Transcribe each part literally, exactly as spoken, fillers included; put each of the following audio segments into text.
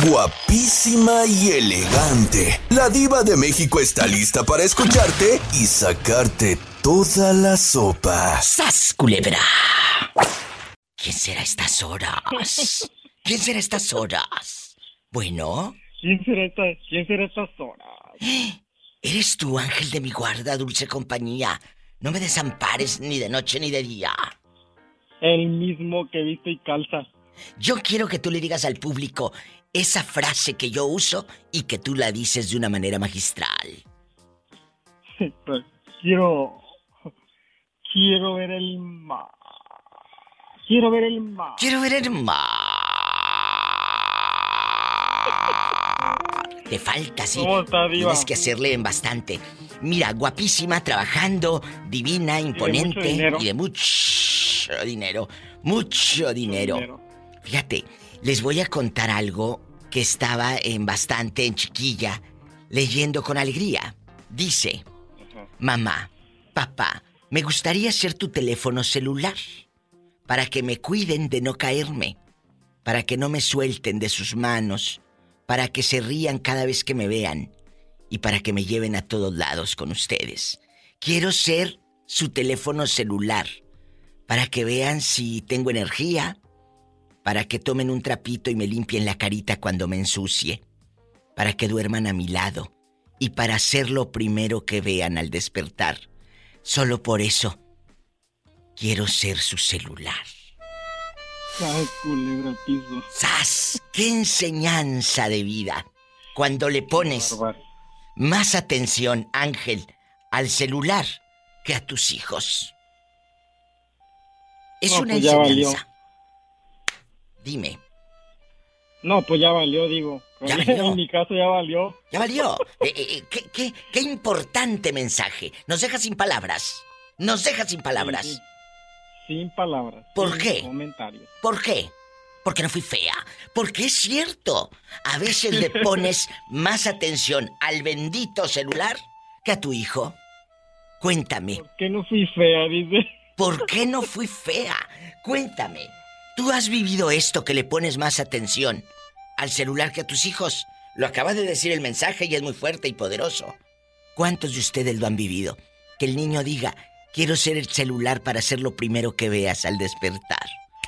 Guapísima y elegante. La diva de México está lista para escucharte y sacarte toda la sopa. ¡Sas, culebra! ¿Quién será a estas horas? ¿Quién será a estas horas? Bueno. ¿Quién será esta, quién será estas horas? Eres tú, ángel de mi guarda, dulce compañía. No me desampares ni de noche ni de día. El mismo que viste y calza. Yo quiero que tú le digas al público esa frase que yo uso y que tú la dices de una manera magistral. Pues, quiero... Quiero ver el mar. Quiero ver el mar. Quiero ver el mar. Te falta, sí. ¿Cómo está, diva? Tienes que hacerle en bastante. Mira, guapísima, trabajando, divina, imponente. Y de mucho dinero. Y de mucho dinero. Mucho dinero. dinero. Fíjate, les voy a contar algo que estaba en bastante en chiquilla, leyendo con alegría. Dice, Ajá. mamá, papá, me gustaría ser tu teléfono celular para que me cuiden de no caerme, para que no me suelten de sus manos, para que se rían cada vez que me vean y para que me lleven a todos lados con ustedes. Quiero ser su teléfono celular para que vean si tengo energía, para que tomen un trapito y me limpien la carita cuando me ensucie, para que duerman a mi lado y para ser lo primero que vean al despertar. Solo por eso quiero ser su celular. Ay, culebra al piso. ¡Sas! ¡Qué enseñanza de vida! Cuando le pones más atención, Ángel, al celular que a tus hijos. Es No, una pues ya enseñanza. valió. Dime. No, pues ya valió, digo. Ya valió. En mi caso ya valió. Ya valió. Eh, eh, eh, ¿qué, qué, qué importante mensaje. Nos deja sin palabras. Nos deja sin palabras. Sí, sí. Sin palabras. ¿Por sin qué? Comentarios. ¿Por qué? Porque no fui fea. Porque es cierto. A veces le pones más atención al bendito celular que a tu hijo. Cuéntame. ¿Por qué no fui fea, dice? ¿Por qué no fui fea? Cuéntame. ¿Tú has vivido esto que le pones más atención al celular que a tus hijos? Lo acaba de decir el mensaje y es muy fuerte y poderoso. ¿Cuántos de ustedes lo han vivido? Que el niño diga, quiero ser el celular para ser lo primero que veas al despertar.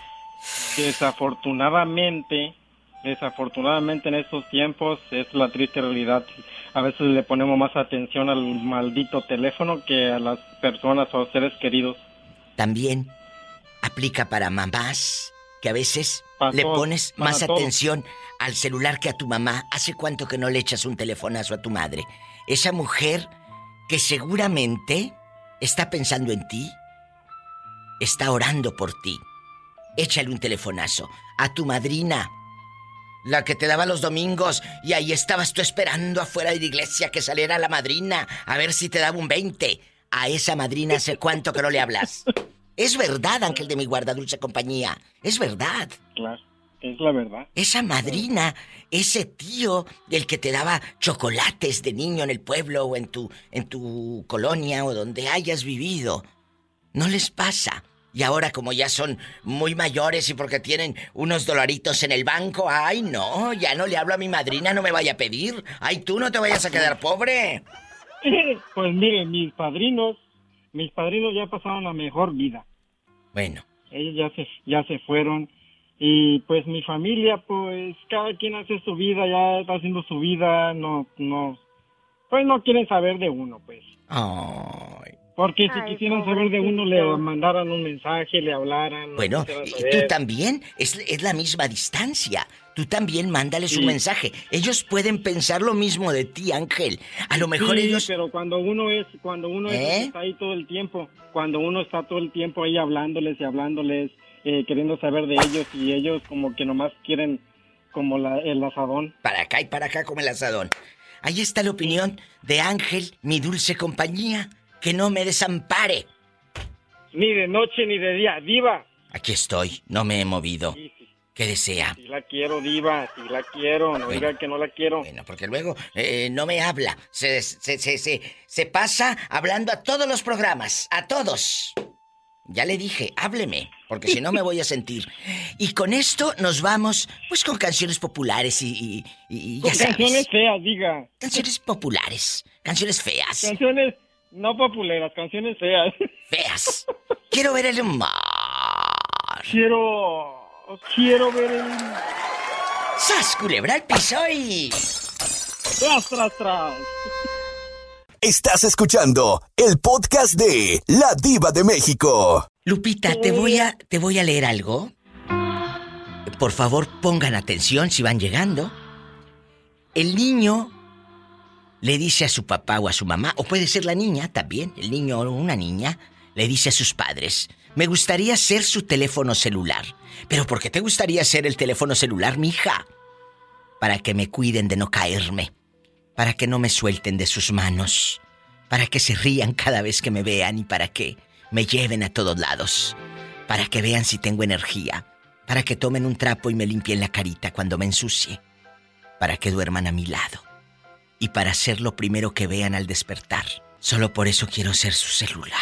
Desafortunadamente, desafortunadamente en estos tiempos es la triste realidad. A veces le ponemos más atención al maldito teléfono que a las personas o seres queridos. También aplica para mamás, que a veces para le todos, pones más todos. atención al celular que a tu mamá. ¿Hace cuánto que no le echas un telefonazo a tu madre? Esa mujer que seguramente está pensando en ti, está orando por ti. Échale un telefonazo a tu madrina, la que te daba los domingos y ahí estabas tú esperando afuera de la iglesia que saliera la madrina a ver si te daba un veinte. A esa madrina hace cuánto que no le hablas. Es verdad, ángel de mi guarda, dulce compañía. Es verdad. Claro, es la verdad. Esa madrina, ese tío del que te daba chocolates de niño en el pueblo o en tu, en tu colonia o donde hayas vivido, no les pasa. Y ahora como ya son muy mayores y porque tienen unos dolaritos en el banco, ay no, ya no le hablo a mi madrina, no me vaya a pedir. Ay, tú no te vayas a quedar pobre. Pues miren, mis padrinos, mis padrinos ya pasaron la mejor vida. Bueno. Ellos ya se, ya se fueron. Y pues mi familia, pues cada quien hace su vida, ya está haciendo su vida, no, no, pues no quieren saber de uno, pues. Ay. Porque si Ay, quisieran saber de uno, le mandaran un mensaje, le hablaran. Bueno, quisieran y saber. tú también, es, es la misma distancia. Tú también mándales Sí. un mensaje. Ellos pueden pensar lo mismo de ti, Ángel. A lo mejor Sí, ellos... pero cuando uno es, cuando uno es el ¿Eh? que está ahí todo el tiempo, cuando uno está todo el tiempo ahí hablándoles y hablándoles, eh, queriendo saber de ellos y ellos como que nomás quieren como la, el asadón. Para acá y para acá como el asadón. Ahí está la opinión de Ángel, mi dulce compañía. Que no me desampare. Ni de noche ni de día, diva. Aquí estoy, no me he movido. Sí, sí. ¿Qué desea? Sí la quiero, diva, sí la quiero, no Bueno. diga que no la quiero. Bueno, porque luego eh, no me habla. Se, se, se, se, se pasa hablando a todos los programas, a todos. Ya le dije, hábleme, porque si no me voy a sentir. Y con esto nos vamos, pues con canciones populares y, y, y ya sabes. Canciones feas, diga. Canciones populares, canciones feas. Canciones no populares, canciones feas. Feas. Quiero ver el mar. Quiero... Quiero ver el... ¡Sas, culebra al piso y... Tras, tras, tras. Estás escuchando el podcast de La Diva de México. Lupita, te voy a, te voy a leer algo. Por favor, pongan atención si van llegando. El niño le dice a su papá o a su mamá, o puede ser la niña también, el niño o una niña, le dice a sus padres, me gustaría ser su teléfono celular. ¿Pero por qué te gustaría ser el teléfono celular, mija? Para que me cuiden de no caerme. Para que no me suelten de sus manos, para que se rían cada vez que me vean y para que me lleven a todos lados, para que vean si tengo energía, para que tomen un trapo y me limpien la carita cuando me ensucie, para que duerman a mi lado y para ser lo primero que vean al despertar. Solo por eso quiero ser su celular.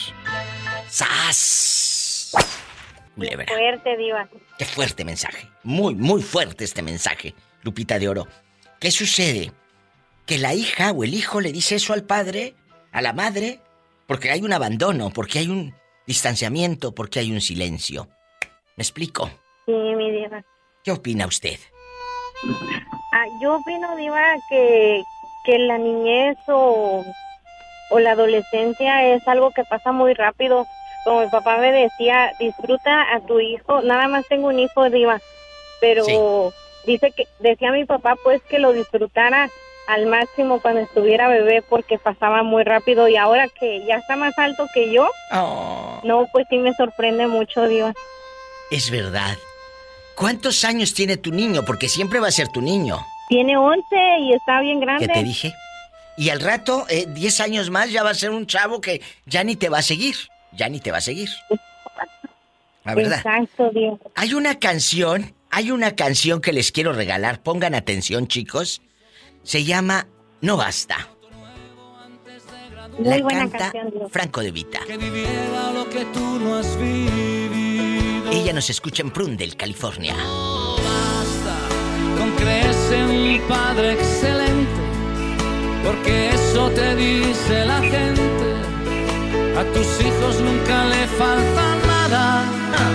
¡Sas! Culebra. Qué fuerte, diva. Qué fuerte mensaje. Muy, muy fuerte este mensaje, Lupita de Oro. ¿Qué sucede? Que la hija o el hijo le dice eso al padre, a la madre, porque hay un abandono, porque hay un distanciamiento, porque hay un silencio. ¿Me explico? Sí, mi diva. ¿Qué opina usted? Ah, yo opino, diva, que, que la niñez o, o la adolescencia es algo que pasa muy rápido. Como mi papá me decía, disfruta a tu hijo. Nada más tengo un hijo, diva, pero sí. dice que decía mi papá pues que lo disfrutara al máximo cuando estuviera bebé porque pasaba muy rápido y ahora que ya está más alto que yo, oh. no, pues sí me sorprende mucho, diva. Es verdad. ¿Cuántos años tiene tu niño? Porque siempre va a ser tu niño. Tiene once y está bien grande. ¿Qué te dije? Y al rato, eh, diez años más, ya va a ser un chavo que ya ni te va a seguir. Ya ni te va a seguir. La verdad. Exacto, diva. Hay una canción, hay una canción que les quiero regalar. Pongan atención, chicos. Se llama No Basta. Muy La buena canta canción, Dios. Franco De Vita. Que viviera lo que tú no has vivido. Ella nos escucha en Prundle, California. No basta con creerse un padre excelente, porque eso te dice la gente. A tus hijos nunca le falta nada.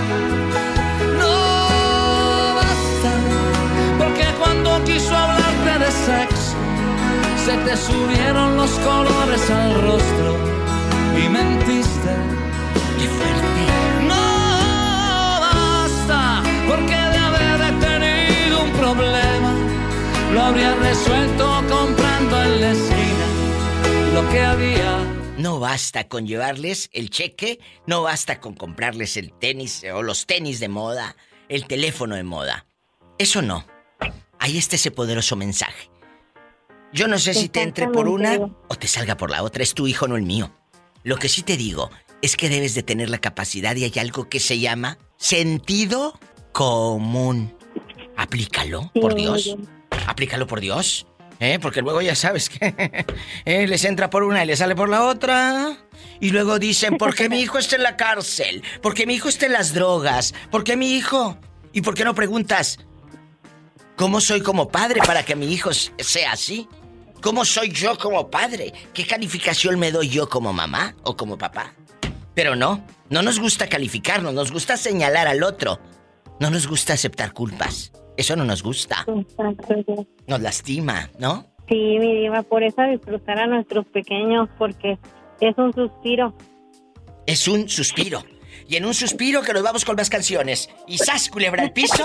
No basta, porque cuando quiso hablarte de sexo, se te subieron los colores al rostro y mentiste. ¡Qué fuerte! No basta, porque de haber tenido un problema, lo habría resuelto comprando en la esquina lo que había. No basta con llevarles el cheque, no basta con comprarles el tenis o los tenis de moda, el teléfono de moda. Eso no. Ahí está ese poderoso mensaje. Yo no sé si te entre por una o te salga por la otra. Es tu hijo, no el mío. Lo que sí te digo es que debes de tener la capacidad y hay algo que se llama sentido común. Aplícalo, por Dios. Aplícalo, por Dios. ¿Eh? Porque luego ya sabes que ¿eh? les entra por una y les sale por la otra. Y luego dicen, ¿por qué mi hijo está en la cárcel? ¿Por qué mi hijo está en las drogas? ¿Por qué mi hijo? ¿Y por qué no preguntas cómo soy como padre para que mi hijo sea así? ¿Cómo soy yo como padre? ¿Qué calificación me doy yo como mamá o como papá? Pero no, no nos gusta calificarnos, nos gusta señalar al otro. No nos gusta aceptar culpas. Eso no nos gusta. Exacto. Nos lastima, ¿no? Sí, mi diva, por eso disfrutar a nuestros pequeños, porque es un suspiro. Es un suspiro. Y en un suspiro que nos vamos con más canciones. Y ¡zas, culebra al piso!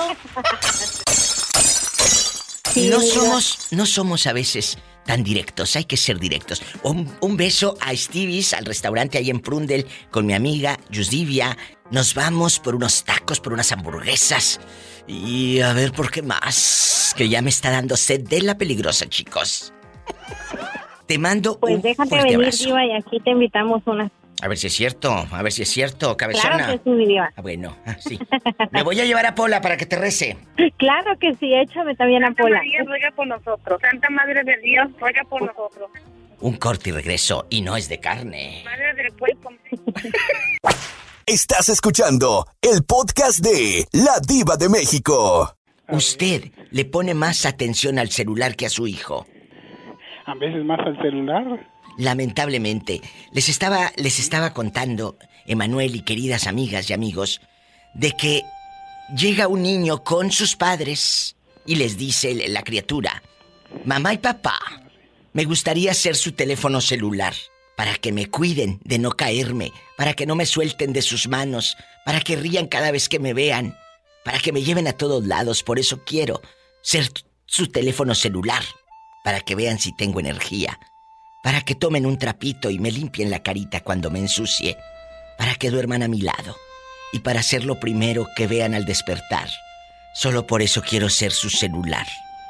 Sí, no mira. somos, no somos a veces tan directos, hay que ser directos. Un, un beso a Stevie's, al restaurante ahí en Prundle, con mi amiga Yusdivia. Nos vamos por unos tacos, por unas hamburguesas. Y a ver por qué más. Que ya me está dando sed de la peligrosa, chicos. Te mando pues un déjate fuerte venir, abrazo. diva, y aquí te invitamos una. A ver si es cierto, a ver si es cierto, cabezona. Claro que sí, mi diva. Ah, bueno, ah, sí. Me voy a llevar a Pola para que te rece. Claro que sí, échame también a Santa Pola. María ruega por nosotros. Santa Madre de Dios ruega por nosotros. Un corte y regreso, y no es de carne. Madre del cuerpo. Estás escuchando el podcast de La Diva de México. ¿Usted le pone más atención al celular que a su hijo? A veces más al celular. Lamentablemente, les estaba, les estaba contando, Emanuel y queridas amigas y amigos, de que llega un niño con sus padres y les dice la criatura: mamá y papá, me gustaría ser su teléfono celular para que me cuiden de no caerme, para que no me suelten de sus manos, para que rían cada vez que me vean, para que me lleven a todos lados. Por eso quiero ser su teléfono celular, para que vean si tengo energía, para que tomen un trapito y me limpien la carita cuando me ensucie, para que duerman a mi lado y para ser lo primero que vean al despertar. Solo por eso quiero ser su celular.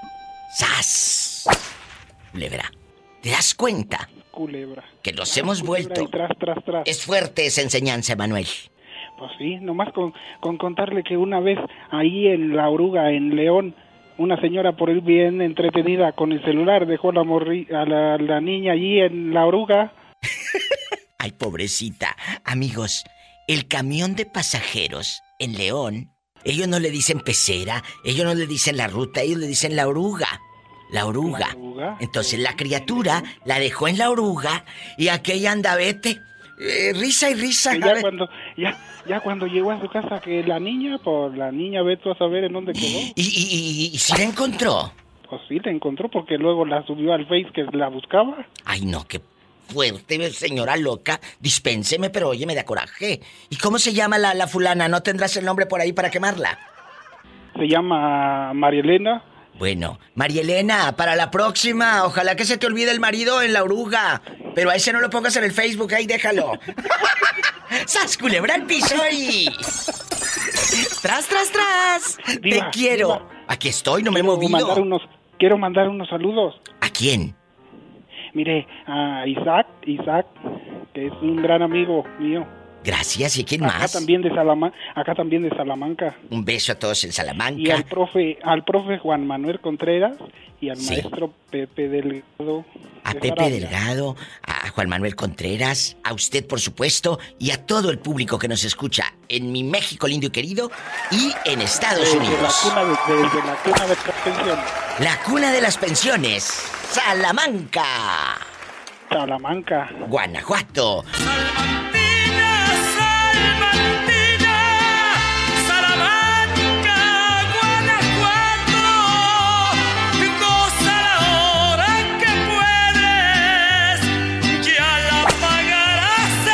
¡Sas! Culebra, ¿te das cuenta? Culebra. Que nos hemos Culebra vuelto. Y tras, tras, tras. Es fuerte esa enseñanza, Manuel. Pues sí, nomás con, con contarle que una vez ahí en La Oruga, en León, una señora por el bien entretenida con el celular dejó la morri a la, la niña allí en La Oruga. Ay, pobrecita. Amigos, el camión de pasajeros en León, ellos no le dicen pecera, ellos no le dicen la ruta, ellos le dicen la oruga. La oruga. La oruga. Entonces la criatura la dejó en la oruga y aquella anda vete. Eh, risa y risa. Que ya cuando ya ya cuando llegó a su casa, que la niña, pues la niña ve tú a saber en dónde quedó. ¿Y, y, y, y si la encontró? Pues sí, la encontró porque luego la subió al Face que la buscaba. Ay, no, qué fuerte, señora loca. Dispénseme, pero oye, me da coraje. ¿Y cómo se llama la, la fulana? ¿No tendrás el nombre por ahí para quemarla? Se llama María Elena. Bueno, María Elena, para la próxima, ojalá que se te olvide el marido en la oruga. Pero a ese no lo pongas en el Facebook, ahí déjalo. ¡Sas, culebra al piso y... ¡Tras, tras, tras! Diva, ¡Te quiero! diva. Aquí estoy, no me he Quiero movido. mandar unos, quiero mandar unos saludos. ¿A quién? Mire, a Isaac, Isaac, que es un gran amigo mío. Gracias, ¿y quién Acá más? también de Salama, acá también de Salamanca. Un beso a todos en Salamanca. Y al profe, al profe Juan Manuel Contreras y al Sí. maestro Pepe Delgado. A de Pepe Sarabia. Delgado, a Juan Manuel Contreras, a usted por supuesto, y a todo el público que nos escucha en mi México lindo y querido y en Estados Desde Unidos. la cuna de, desde la cuna de las pensiones. La cuna de las pensiones, Salamanca, Salamanca. Guanajuato. Salmantina, Salmantina, Salamanca, Guanajuato, goza la hora que puedes, ya la pagarás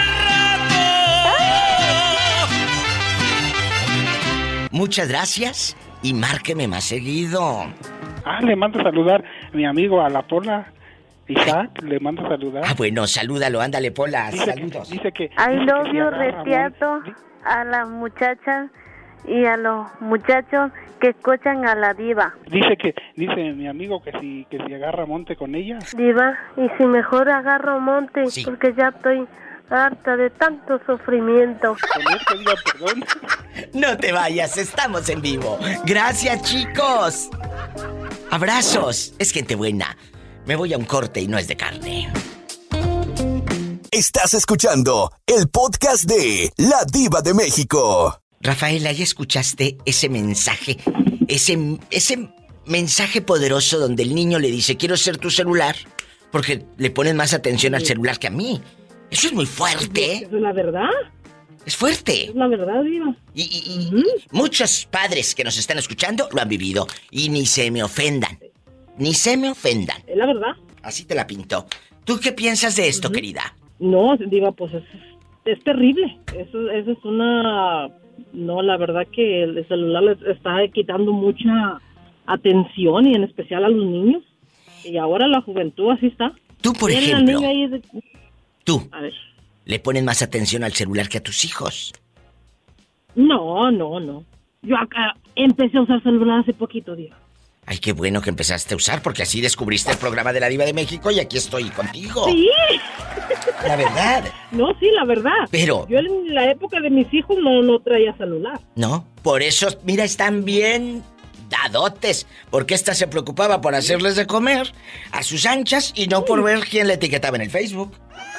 al rato. Muchas gracias y márqueme más seguido. Ah, le mando a saludar a mi amigo a la Pola. Isaac, le mando a saludar. Ah, bueno, salúdalo, ándale, Pola, Dice saludos. que, dice que, I dice love que si you, agarra Retiato, mon- a las muchachas y a los muchachos que escuchan a la diva. Dice que, dice mi amigo que si, que si agarra monte con ella. Diva, y si mejor agarro monte, Sí. porque ya estoy harta de tanto sufrimiento. Con él que diga perdón. No te vayas, estamos en vivo. Gracias, chicos. Abrazos. Es gente buena. Me voy a un corte y no es de carne. Estás escuchando el podcast de La Diva de México. Rafaela, ¿ya escuchaste ese mensaje? Ese, ese mensaje poderoso donde el niño le dice, quiero ser tu celular, porque le ponen más atención al celular que a mí. Eso es muy fuerte, ¿eh? Es la verdad, Es fuerte. es la verdad, Diva. Y, y- y muchos padres que nos están escuchando lo han vivido. Y ni se me ofendan. Ni se me ofendan. Es la verdad. Así te la pinto. ¿Tú qué piensas de esto, querida? No, Diva, pues es, es terrible. Eso, eso es una... No, la verdad que el celular les está quitando mucha atención y en especial a los niños. Y ahora la juventud así está. Tú, por Miren al ejemplo, niño ahí de- tú, A ver. le pones más atención al celular que a tus hijos. No, no, no. Yo acá empecé a usar celular hace poquito, Diva. Ay, qué bueno que empezaste a usar, porque así descubriste el programa de la Diva de México y aquí estoy contigo. Sí, La verdad. no, sí, la verdad. Pero- Yo en la época de mis hijos no, no traía celular. No, por eso, mira, están bien dadotes, porque esta se preocupaba por hacerles de comer a sus anchas y no por ver quién le etiquetaba en el Facebook.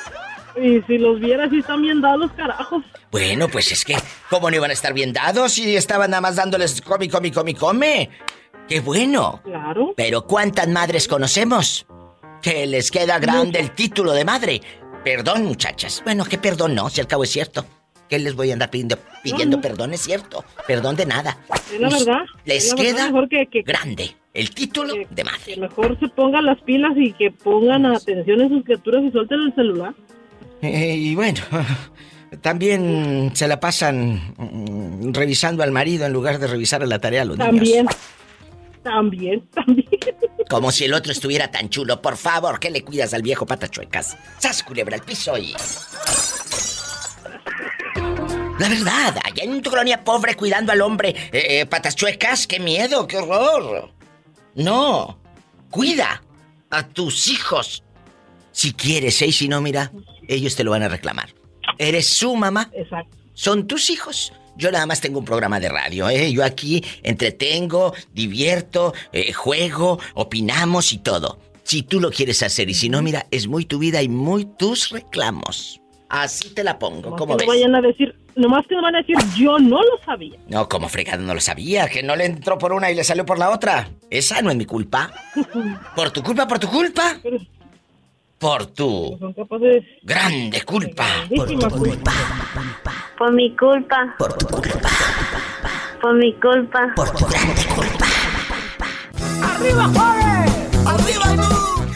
Y si los vieras, sí están bien dados, carajos. Bueno, pues es que, ¿cómo no iban a estar bien dados si estaban nada más dándoles come, come, come, come? ¡Qué bueno! Claro. Pero ¿cuántas madres conocemos que les queda grande el título de madre? Perdón, muchachas. Bueno, ¿qué perdón no? Si al cabo es cierto. ¿Qué les voy a andar pidiendo, pidiendo no, no. perdón? Es cierto. Perdón de nada. Es la verdad. Les la queda verdad, mejor que, que, grande el título que, de madre. Que mejor se pongan las pilas y que pongan atención en sus criaturas y suelten el celular. Eh, y bueno, también se la pasan mm, revisando al marido en lugar de revisar a la tarea a los también, niños. También, también, también. Como si el otro estuviera tan chulo. Por favor, ¿qué le cuidas al viejo patas chuecas? ¡Sas, culebra al piso y... La verdad, allá en tu colonia pobre cuidando al hombre, eh, eh, patas chuecas, qué miedo, qué horror. No, cuida a tus hijos. Si quieres, ¿eh? Y si no, mira, ellos te lo van a reclamar. Eres su mamá. Exacto. Son tus hijos. Yo nada más tengo un programa de radio, ¿eh? Yo aquí entretengo, divierto, eh, juego, opinamos y todo. Si tú lo quieres hacer y si no, mira, es muy tu vida y muy tus reclamos. Así te la pongo, ¿cómo ves? No vayan a decir, nomás que no van a decir, yo no lo sabía. No, como fregado no lo sabía, que no le entró por una y le salió por la otra. Esa no es mi culpa. ¿Por tu culpa, por tu culpa? Pero... Por tu son capaces... grande culpa. Por tu culpa. Por mi culpa. Por tu culpa. Por mi culpa. Por tu grande culpa. ¡Arriba, Juárez! ¡Arriba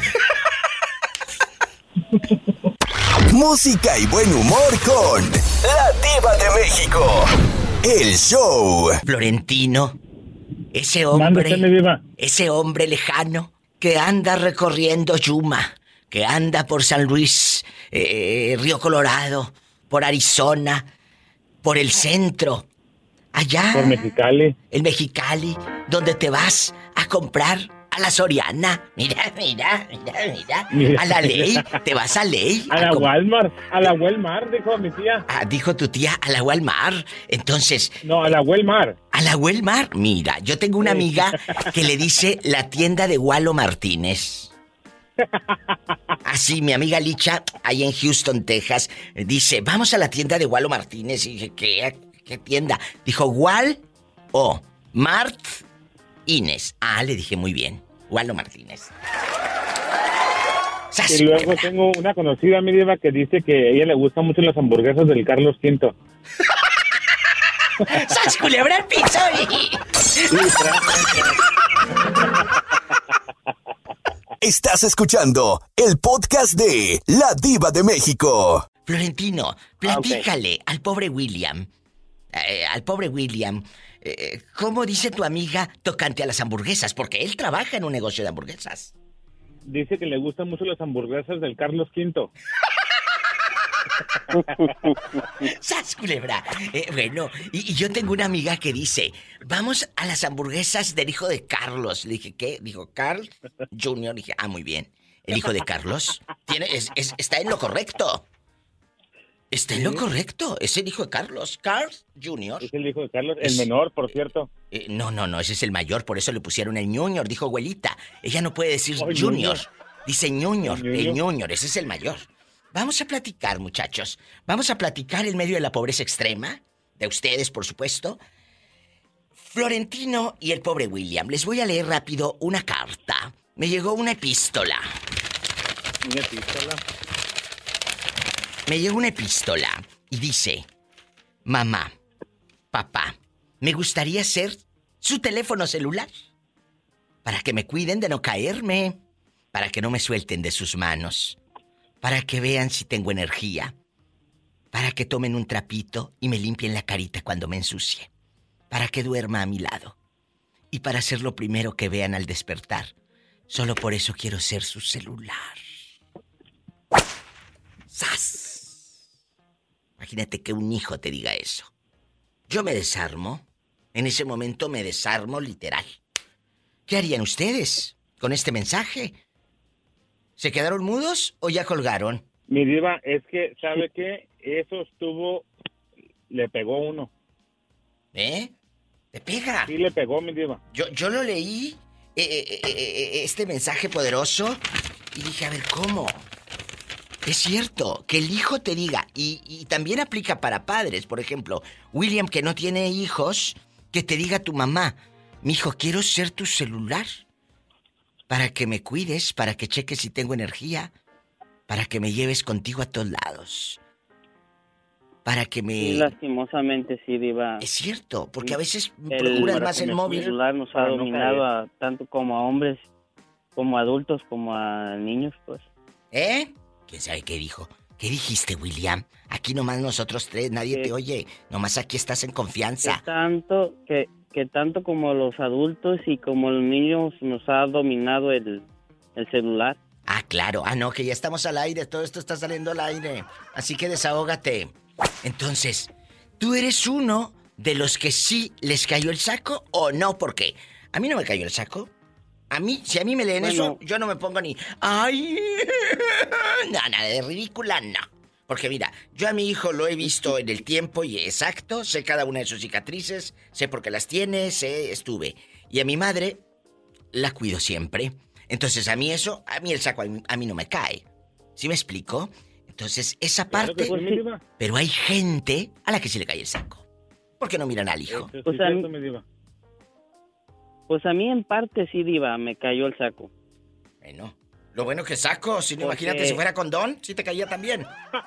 tú! Música y buen humor con La Diva de México. El show. Florentino, ese hombre, Mándese, ese hombre lejano que anda recorriendo Yuma, que anda por San Luis, eh, Río Colorado, por Arizona, por el centro, allá. Por Mexicali. El Mexicali, donde te vas a comprar a la Soriana. Mira, mira, mira, mira. mira. A la Ley, te vas a Ley. A, a la Walmart, a la Walmart, dijo mi tía. Ah, dijo tu tía, a la Walmart. Entonces... No, a la Walmart. A la Walmart. Mira, yo tengo una amiga que le dice la tienda de Walo Martínez. Así, mi amiga Licha, ahí en Houston, Texas, dice, vamos a la tienda de Walo Martínez. Y dije, ¿qué? ¿Qué tienda? Dijo, Wal o Mart Inés. Ah, le dije, muy bien. Walo Martínez. Y luego tengo una conocida, mi diva, que dice que a ella le gustan mucho las hamburguesas del Carlos Quinto. ¡Sas, culebra el piso! Sí, Estás escuchando el podcast de La Diva de México. Florentino, platícale okay. al pobre William, eh, al pobre William, eh, ¿cómo dice tu amiga tocante a las hamburguesas? Porque él trabaja en un negocio de hamburguesas. Dice que le gustan mucho las hamburguesas del Carlos Quinto. ¡Sas, culebra! Eh, bueno, y, y yo tengo una amiga que dice, vamos a las hamburguesas del hijo de Carlos. Le dije, ¿qué? Dijo, Carl Junior Dije, ah, muy bien. El hijo de Carlos tiene, es, es, está en lo correcto. Está en lo correcto. Es el hijo de Carlos. Carl Junior Es el hijo de Carlos, el es, menor, por cierto. Eh, no, no, no, ese es el mayor, por eso le pusieron el Junior, dijo abuelita. Ella no puede decir oh, Junior. Junior. Dice Junior, el, el Junior, ese es el mayor. Vamos a platicar, muchachos. Vamos a platicar en medio de la pobreza extrema. De ustedes, por supuesto. Florentino y el pobre William. Les voy a leer rápido una carta. Me llegó una epístola. ¿Una epístola? Me llegó una epístola. Y dice... Mamá, papá, me gustaría ser su teléfono celular. Para que me cuiden de no caerme. Para que no me suelten de sus manos. Para que vean si tengo energía. Para que tomen un trapito y me limpien la carita cuando me ensucie. Para que duerma a mi lado. Y para ser lo primero que vean al despertar. Solo por eso quiero ser su celular. ¡Sas! Imagínate que un hijo te diga eso. Yo me desarmo. En ese momento me desarmo literal. ¿Qué harían ustedes con este mensaje? ¿Se quedaron mudos o ya colgaron? Mi diva, es que, ¿sabe qué? Eso estuvo... Le pegó uno. ¿Eh? ¿Te pega? Sí, le pegó, mi diva. Yo, yo lo leí, eh, eh, eh, este mensaje poderoso, y dije, a ver, ¿cómo? Es cierto, que el hijo te diga, y, y también aplica para padres, por ejemplo, William, que no tiene hijos, que te diga tu mamá, mijo, quiero ser tu celular, para que me cuides, para que cheques si tengo energía, para que me lleves contigo a todos lados, para que me... Sí, lastimosamente sí, diva. Es cierto, porque a veces el, procuras más el móvil. El celular nos ha dominado a, tanto como a hombres, como a adultos, como a niños, pues. ¿Eh? ¿Quién sabe qué dijo? ¿Qué dijiste, William? Aquí nomás nosotros tres, nadie ¿Qué? te oye. Nomás aquí estás en confianza. Que tanto, que, que tanto como los adultos y como los niños nos ha dominado el, el celular. Ah, claro. Ah, no, que ya estamos al aire. Todo esto está saliendo al aire. Así que desahógate. Entonces, ¿tú eres uno de los que sí les cayó el saco o no? Porque a mí no me cayó el saco. A mí, si a mí me leen bueno. eso, yo no me pongo ni... ¡Ay! No, nada de ridícula, no. Porque mira, yo a mi hijo lo he visto en el tiempo y exacto, sé cada una de sus cicatrices, sé por qué las tiene, sé, estuve. Y a mi madre la cuido siempre. Entonces a mí eso, a mí el saco a mí, a mí no me cae. ¿Sí me explico? Entonces esa parte... Claro que sí. Pero hay gente a la que sí le cae el saco. ¿Por qué no miran al hijo? Pues, pues, a mí, pues a mí en parte sí, diva, me cayó el saco. Bueno, lo bueno que saco, si no, Porque... imagínate si fuera condón, sí te caía también.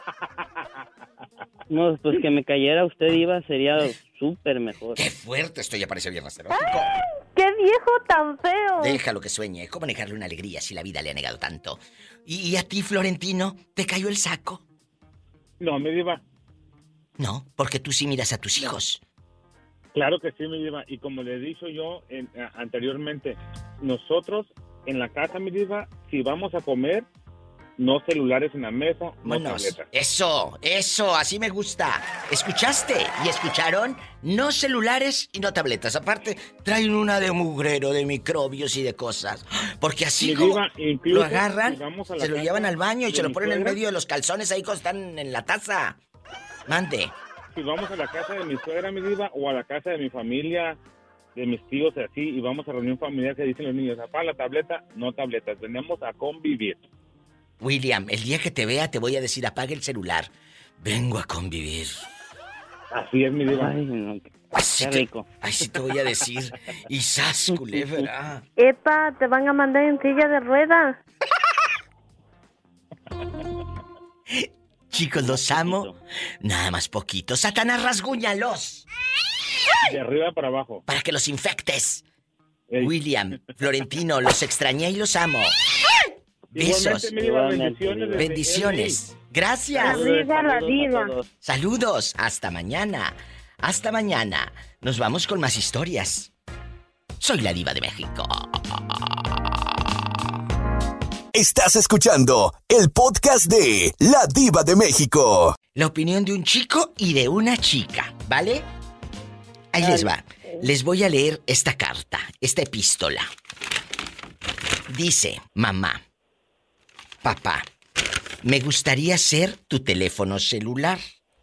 No, pues que me cayera usted, diva, sería súper mejor. ¡Qué fuerte! Esto ya parece viernes erótico. ¡Qué viejo tan feo! Déjalo que sueñe. ¿Cómo negarle una alegría si la vida le ha negado tanto? ¿Y, y a ti, Florentino, te cayó el saco? No, mi diva. No, porque tú sí miras a tus hijos. Claro que sí, mi diva. Y como le he dicho yo en, a, anteriormente, nosotros en la casa, mi diva, si vamos a comer, no celulares en la mesa, no Buenos, tabletas. Eso, eso, así me gusta. ¿Escuchaste? ¿Y escucharon? No celulares y no tabletas. Aparte, traen una de mugrero, de microbios y de cosas. Porque así Mi como diva, incluso, lo agarran, si vamos a la se lo casa llevan al baño y de se lo mi ponen en suegra, medio de los calzones ahí cuando están en la taza. Mande. Si vamos a la casa de mi suegra, mi diva, o a la casa de mi familia, de mis tíos y así, y vamos a reunión familiar, que dicen los niños, apá la tableta, no tabletas, venimos a convivir. William, el día que te vea te voy a decir apague el celular. Vengo a convivir. Así es, mi diva. Ay, no, así qué te, rico. así te voy a decir. Y sas, culebra. Epa, te van a mandar en silla de ruedas. Chicos, los amo. Nada más poquito. Satanás, rasguñalos. De arriba para abajo. Para que los infectes. Ey. William, Florentino, los extrañé y los amo. Besos. Mi diva, bendiciones. desde Bendiciones. Gracias. Arriba la diva. Saludos. Hasta mañana. Hasta mañana. Nos vamos con más historias. Soy la Diva de México. Estás escuchando el podcast de La Diva de México. La opinión de un chico y de una chica, ¿vale? Ahí les va. Les voy a leer esta carta, esta epístola. Dice, mamá, papá, me gustaría ser tu teléfono celular.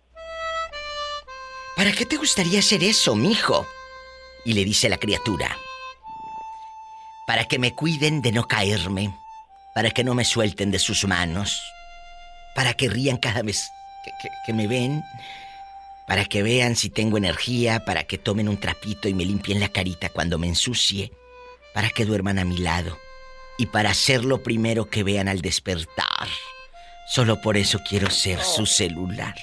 ¿Para qué te gustaría hacer eso, mijo? Y le dice la criatura, para que me cuiden de no caerme, para que no me suelten de sus manos, para que rían cada vez que, que, que me ven, para que vean si tengo energía, para que tomen un trapito y me limpien la carita cuando me ensucie, para que duerman a mi lado y para ser lo primero que vean al despertar. Solo por eso quiero ser su celular.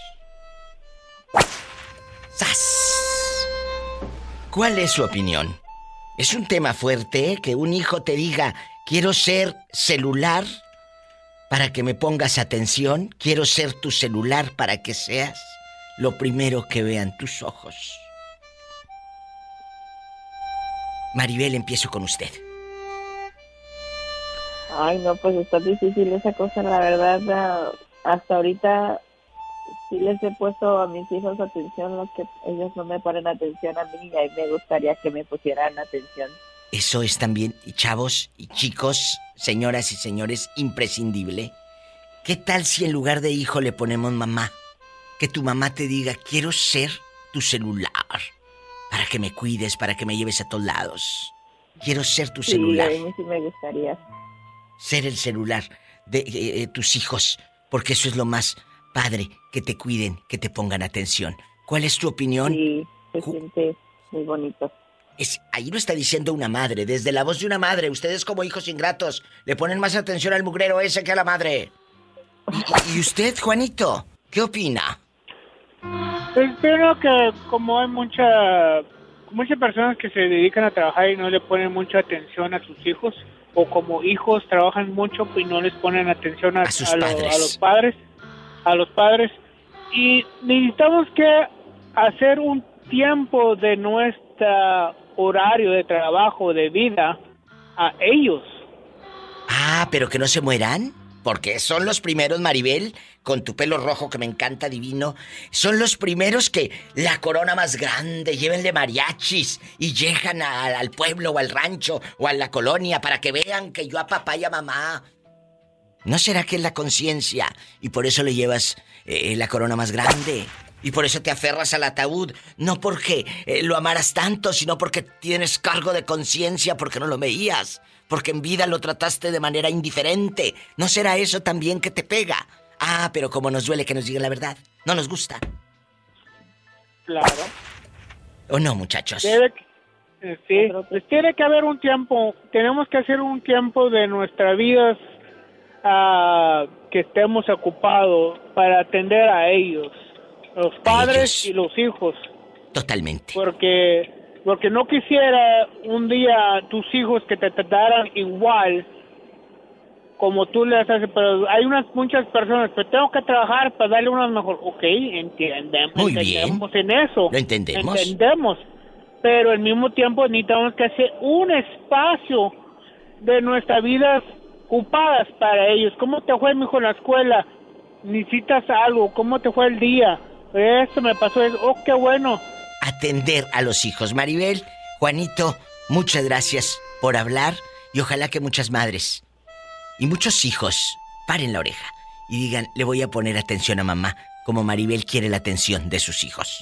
¡Sas! ¿Cuál es su opinión? Es un tema fuerte, ¿eh? Que un hijo te diga, quiero ser celular para que me pongas atención, quiero ser tu celular para que seas lo primero que vean tus ojos. Maribel, empiezo con usted. Ay, no, pues está difícil esa cosa, la verdad. Hasta ahorita sí les he puesto a mis hijos atención, lo que ellos no me ponen atención a mí, y me gustaría que me pusieran atención. Eso es también, chavos y chicos, señoras y señores, imprescindible. ¿Qué tal si en lugar de hijo le ponemos mamá? Que tu mamá te diga, quiero ser tu celular, para que me cuides, para que me lleves a todos lados. Quiero ser tu sí, celular. A mí sí me gustaría. Ser el celular de eh, tus hijos. porque eso es lo más padre, que te cuiden, que te pongan atención. ¿Cuál es tu opinión? Sí, se siente muy bonito. Es, ahí lo está diciendo una madre, desde la voz de una madre. Ustedes como hijos ingratos le ponen más atención al mugrero ese que a la madre. ¿Y, y usted, Juanito, qué opina? Espero que como hay mucha, muchas personas que se dedican a trabajar y no le ponen mucha atención a sus hijos, o como hijos trabajan mucho y no les ponen atención a, a, sus a, lo, padres. a los padres, a los padres, y necesitamos que hacer un tiempo de nuestro horario de trabajo, de vida, a ellos. Ah, pero que no se mueran. Porque son los primeros, Maribel, con tu pelo rojo que me encanta divino, son los primeros que la corona más grande, llévenle mariachis y llegan a, al pueblo o al rancho o a la colonia para que vean que yo a papá y a mamá. ¿No será que es la conciencia y por eso le llevas eh, la corona más grande? Y por eso te aferras al ataúd, no porque eh, lo amaras tanto, sino porque tienes cargo de conciencia, porque no lo veías, porque en vida lo trataste de manera indiferente. ¿No será eso también que te pega? Ah, pero como nos duele que nos digan la verdad, no nos gusta. Claro. ¿O no, muchachos? Debe, eh, sí, pues tiene que haber un tiempo, tenemos que hacer un tiempo de nuestra vida uh, que estemos ocupados para atender a ellos. Los padres y los hijos. Totalmente. Porque porque no quisiera un día tus hijos que te trataran igual como tú le haces, pero hay unas muchas personas, pero tengo que trabajar para darle unas mejor. Ok, entendemos, Muy entendemos bien. en eso. Lo entendemos. Entendemos. Pero al mismo tiempo necesitamos que hacer un espacio de nuestras vidas ocupadas para ellos. ¿Cómo te fue, mijo, en la escuela? ¿Necesitas algo? ¿Cómo te fue el día? Esto me pasó, eso. Oh, qué bueno. Atender a los hijos. Maribel, Juanito, muchas gracias por hablar y ojalá que muchas madres y muchos hijos paren la oreja y digan, le voy a poner atención a mamá como Maribel quiere la atención de sus hijos.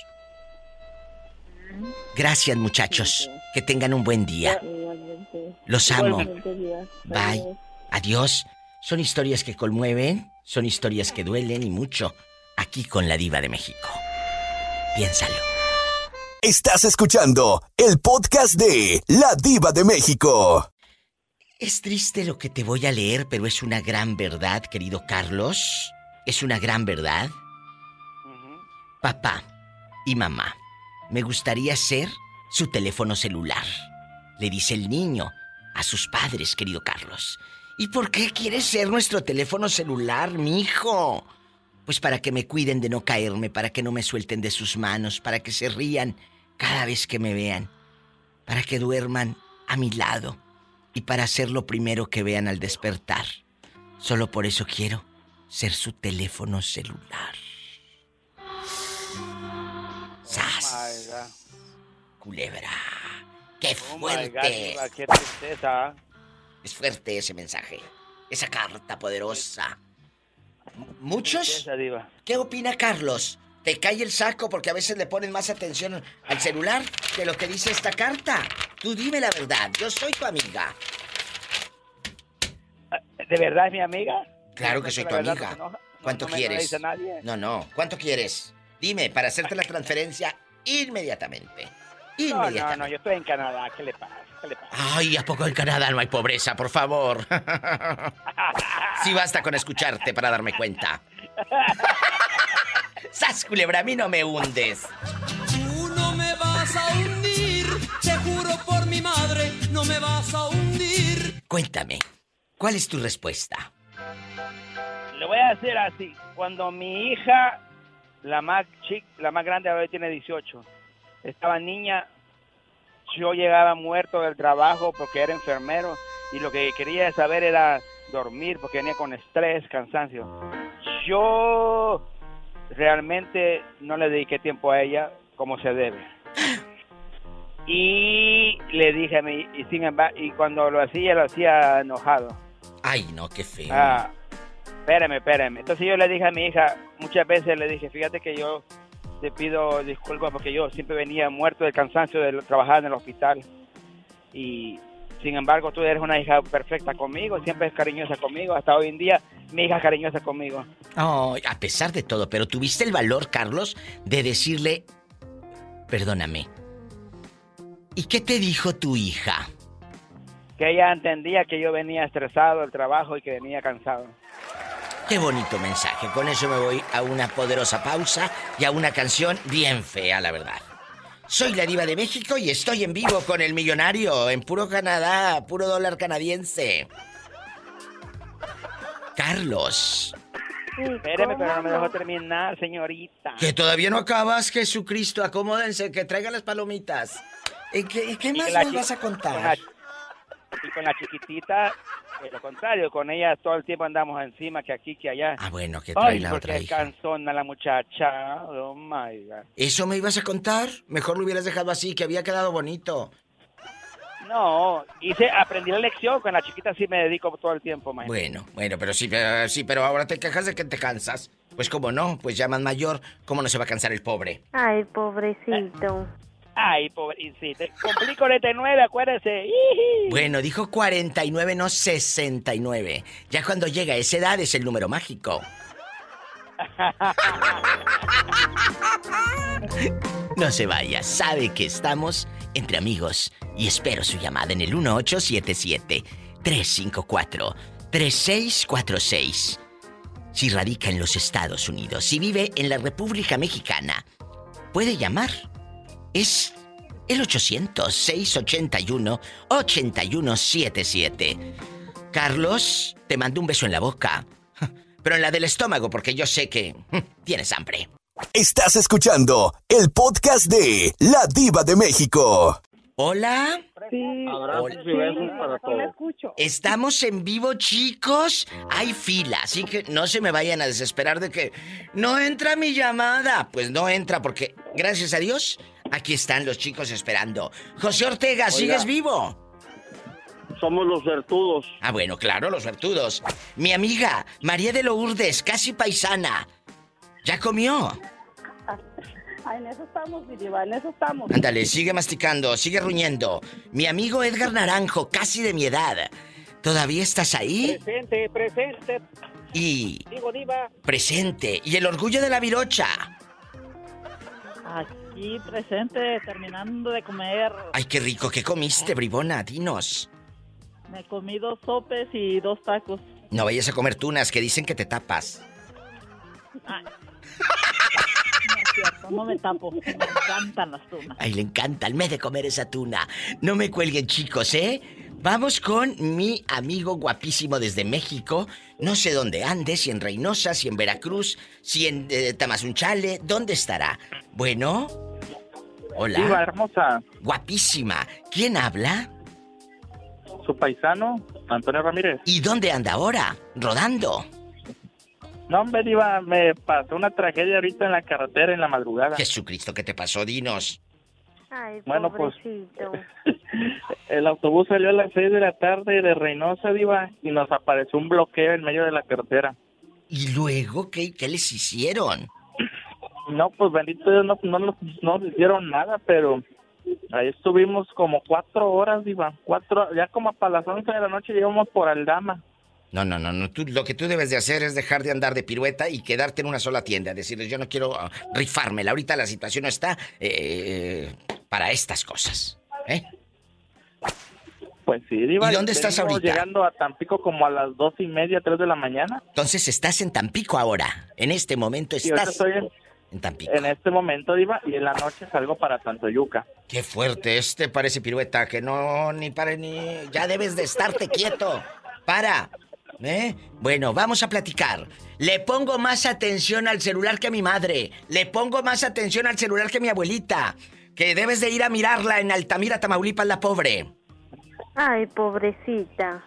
Gracias, muchachos. Que tengan un buen día. Los amo. Bye. Adiós. Son historias que conmueven, son historias que duelen y mucho. Aquí con la Diva de México. Piénsalo. Estás escuchando el podcast de La Diva de México. Es triste lo que te voy a leer, pero es una gran verdad, querido Carlos. Es una gran verdad. Uh-huh. Papá y mamá, me gustaría ser su teléfono celular. Le dice el niño a sus padres, querido Carlos. ¿Y por qué quieres ser nuestro teléfono celular, mijo? Pues para que me cuiden de no caerme, para que no me suelten de sus manos, para que se rían cada vez que me vean, para que duerman a mi lado y para ser lo primero que vean al despertar. Solo por eso quiero ser su teléfono celular. ¡Sas! Oh, culebra. ¡Qué fuerte! Oh, God, ¡qué tristeza! Es fuerte ese mensaje, esa carta poderosa. ¿Muchos? ¿Qué opina Carlos? ¿Te cae el saco porque a veces le ponen más atención al celular que lo que dice esta carta? Tú dime la verdad, yo soy tu amiga. ¿De verdad es mi amiga? Claro que soy tu amiga. No, no, ¿Cuánto no quieres? Me nadie. No, no, ¿cuánto quieres? Dime, para hacerte la transferencia inmediatamente. Inmediatamente. No, no, no, yo estoy en Canadá, ¿qué le pasa? ¿Qué le pasa? Ay, ¿a poco en Canadá no hay pobreza, por favor? Sí basta con escucharte para darme cuenta. ¡Sas, culebra! A mí no me hundes. Tú no me vas a hundir, te juro por mi madre, no me vas a hundir. Cuéntame, ¿cuál es tu respuesta? Le voy a decir así, cuando mi hija, la más chica, la más grande ahora tiene dieciocho, estaba niña, yo llegaba muerto del trabajo porque era enfermero y lo que quería saber era dormir porque venía con estrés, cansancio. Yo realmente no le dediqué tiempo a ella como se debe. Y le dije a mí, y, sin embargo, y cuando lo hacía, lo hacía enojado. Ay, no, qué feo. Ah, espérame, espérame. Entonces yo le dije a mi hija, muchas veces le dije, fíjate que yo te pido disculpas porque yo siempre venía muerto del cansancio de trabajar en el hospital. Y Sin embargo, tú eres una hija perfecta conmigo, siempre es cariñosa conmigo, hasta hoy en día mi hija es cariñosa conmigo. Oh, a pesar de todo, pero tuviste el valor, Carlos, de decirle, perdóname. ¿Y qué te dijo tu hija? Que ella entendía que yo venía estresado del trabajo y que venía cansado. Qué bonito mensaje. Con eso me voy a una poderosa pausa y a una canción bien fea, la verdad. Soy la Diva de México y estoy en vivo con el millonario en puro Canadá, puro dólar canadiense. Carlos. Espéreme, pero no me dejó terminar, señorita. Que todavía no acabas, Jesucristo. Acomódense, que traigan las palomitas. ¿Y qué, qué más nos vas a contar? Con la, y con la chiquitita, eh, lo contrario, con ella todo el tiempo andamos encima, que aquí, que allá. Ah, bueno, que trae Ay, la porque otra es hija. cansona la muchacha. Oh, my God. ¿Eso me ibas a contar? Mejor lo hubieras dejado así, que había quedado bonito. No, hice, aprendí la lección, con la chiquita sí me dedico todo el tiempo, man. Bueno, bueno, pero sí, pero, sí, pero ahora te quejas de que te cansas. Pues cómo no, pues ya más mayor, ¿cómo no se va a cansar el pobre? Ay, pobrecito. Ay, pobrecito. Cumplí cuarenta y nueve, acuérdese. Bueno, dijo cuarenta y nueve, no sesenta y nueve. Ya cuando llega a esa edad es el número mágico. No se vaya, sabe que estamos entre amigos y espero su llamada en el uno ocho siete siete, tres cinco cuatro, tres seis cuatro seis. Si radica en los Estados Unidos, si vive en la República Mexicana, puede llamar. Es el ochocientos, seiscientos ochenta y uno, ochenta y uno setenta y siete. Carlos, te mando un beso en la boca, pero en la del estómago porque yo sé que tienes hambre. Estás escuchando el podcast de La Diva de México. Hola. Sí. Abrazos y besos para todos. Estamos en vivo, chicos. Hay fila, así que no se me vayan a desesperar de que no entra mi llamada. Pues no entra porque, gracias a Dios, aquí están los chicos esperando. José Ortega, Oiga. ¿sigues vivo? Somos los vertudos. Ah, bueno, claro, los vertudos. Mi amiga, María de Lourdes, casi paisana. ¿Ya comió? Ay, en eso estamos, mi diva, en eso estamos. Ándale, sigue masticando, sigue ruñendo. Mi amigo Edgar Naranjo, casi de mi edad. ¿Todavía estás ahí? Presente, presente. Y... Digo, diva. presente. ¿Y el orgullo de la virocha? Aquí presente, terminando de comer. Ay, qué rico. ¿Qué comiste, bribona? Dinos. Me comí dos sopes y dos tacos. No vayas a comer tunas, que dicen que te tapas. Ay. No es cierto, no me tapo. Me encantan las tunas. Ay, le encanta, me de comer esa tuna. No me cuelguen, chicos, ¿eh? Vamos con mi amigo guapísimo desde México. No sé dónde ande, si en Reynosa, si en Veracruz, si en eh, Tamazunchale. ¿Dónde estará? Bueno. Hola. Diva hermosa. Guapísima. ¿Quién habla? Su paisano, Antonio Ramírez. ¿Y dónde anda ahora? Rodando. No, hombre, Diva, me pasó una tragedia ahorita en la carretera en la madrugada. Jesucristo, ¿qué te pasó? Dinos. Ay, Bueno, pues, pobrecito. El autobús salió a las seis de la tarde de Reynosa, Diva, y nos apareció un bloqueo en medio de la carretera. ¿Y luego qué, qué les hicieron? No, pues bendito Dios, no, no, nos, no nos hicieron nada, pero ahí estuvimos como cuatro horas, Diva. Cuatro, ya como para las once de la noche llegamos por Aldama. No, no, no, no. Tú, lo que tú debes de hacer es dejar de andar de pirueta y quedarte en una sola tienda. Decirles, yo no quiero uh, rifármela. Ahorita la situación no está eh, para estas cosas. ¿Eh? Pues sí, Diva. ¿Y dónde estás venimos ahorita? Llegando a Tampico como a las dos y media, tres de la mañana. Entonces estás en Tampico ahora. En este momento Sí, ahorita estás estoy en, en Tampico. en este momento, Diva, y en la noche salgo para Tantoyuca. Qué fuerte. Este parece pirueta. Que no, ni para ni... Ya debes de estarte quieto. Para. ¿Eh? Bueno, vamos a platicar. Le pongo más atención al celular que a mi madre. Le pongo más atención al celular que a mi abuelita. Que debes de ir a mirarla en Altamira, Tamaulipas, la pobre. Ay, pobrecita.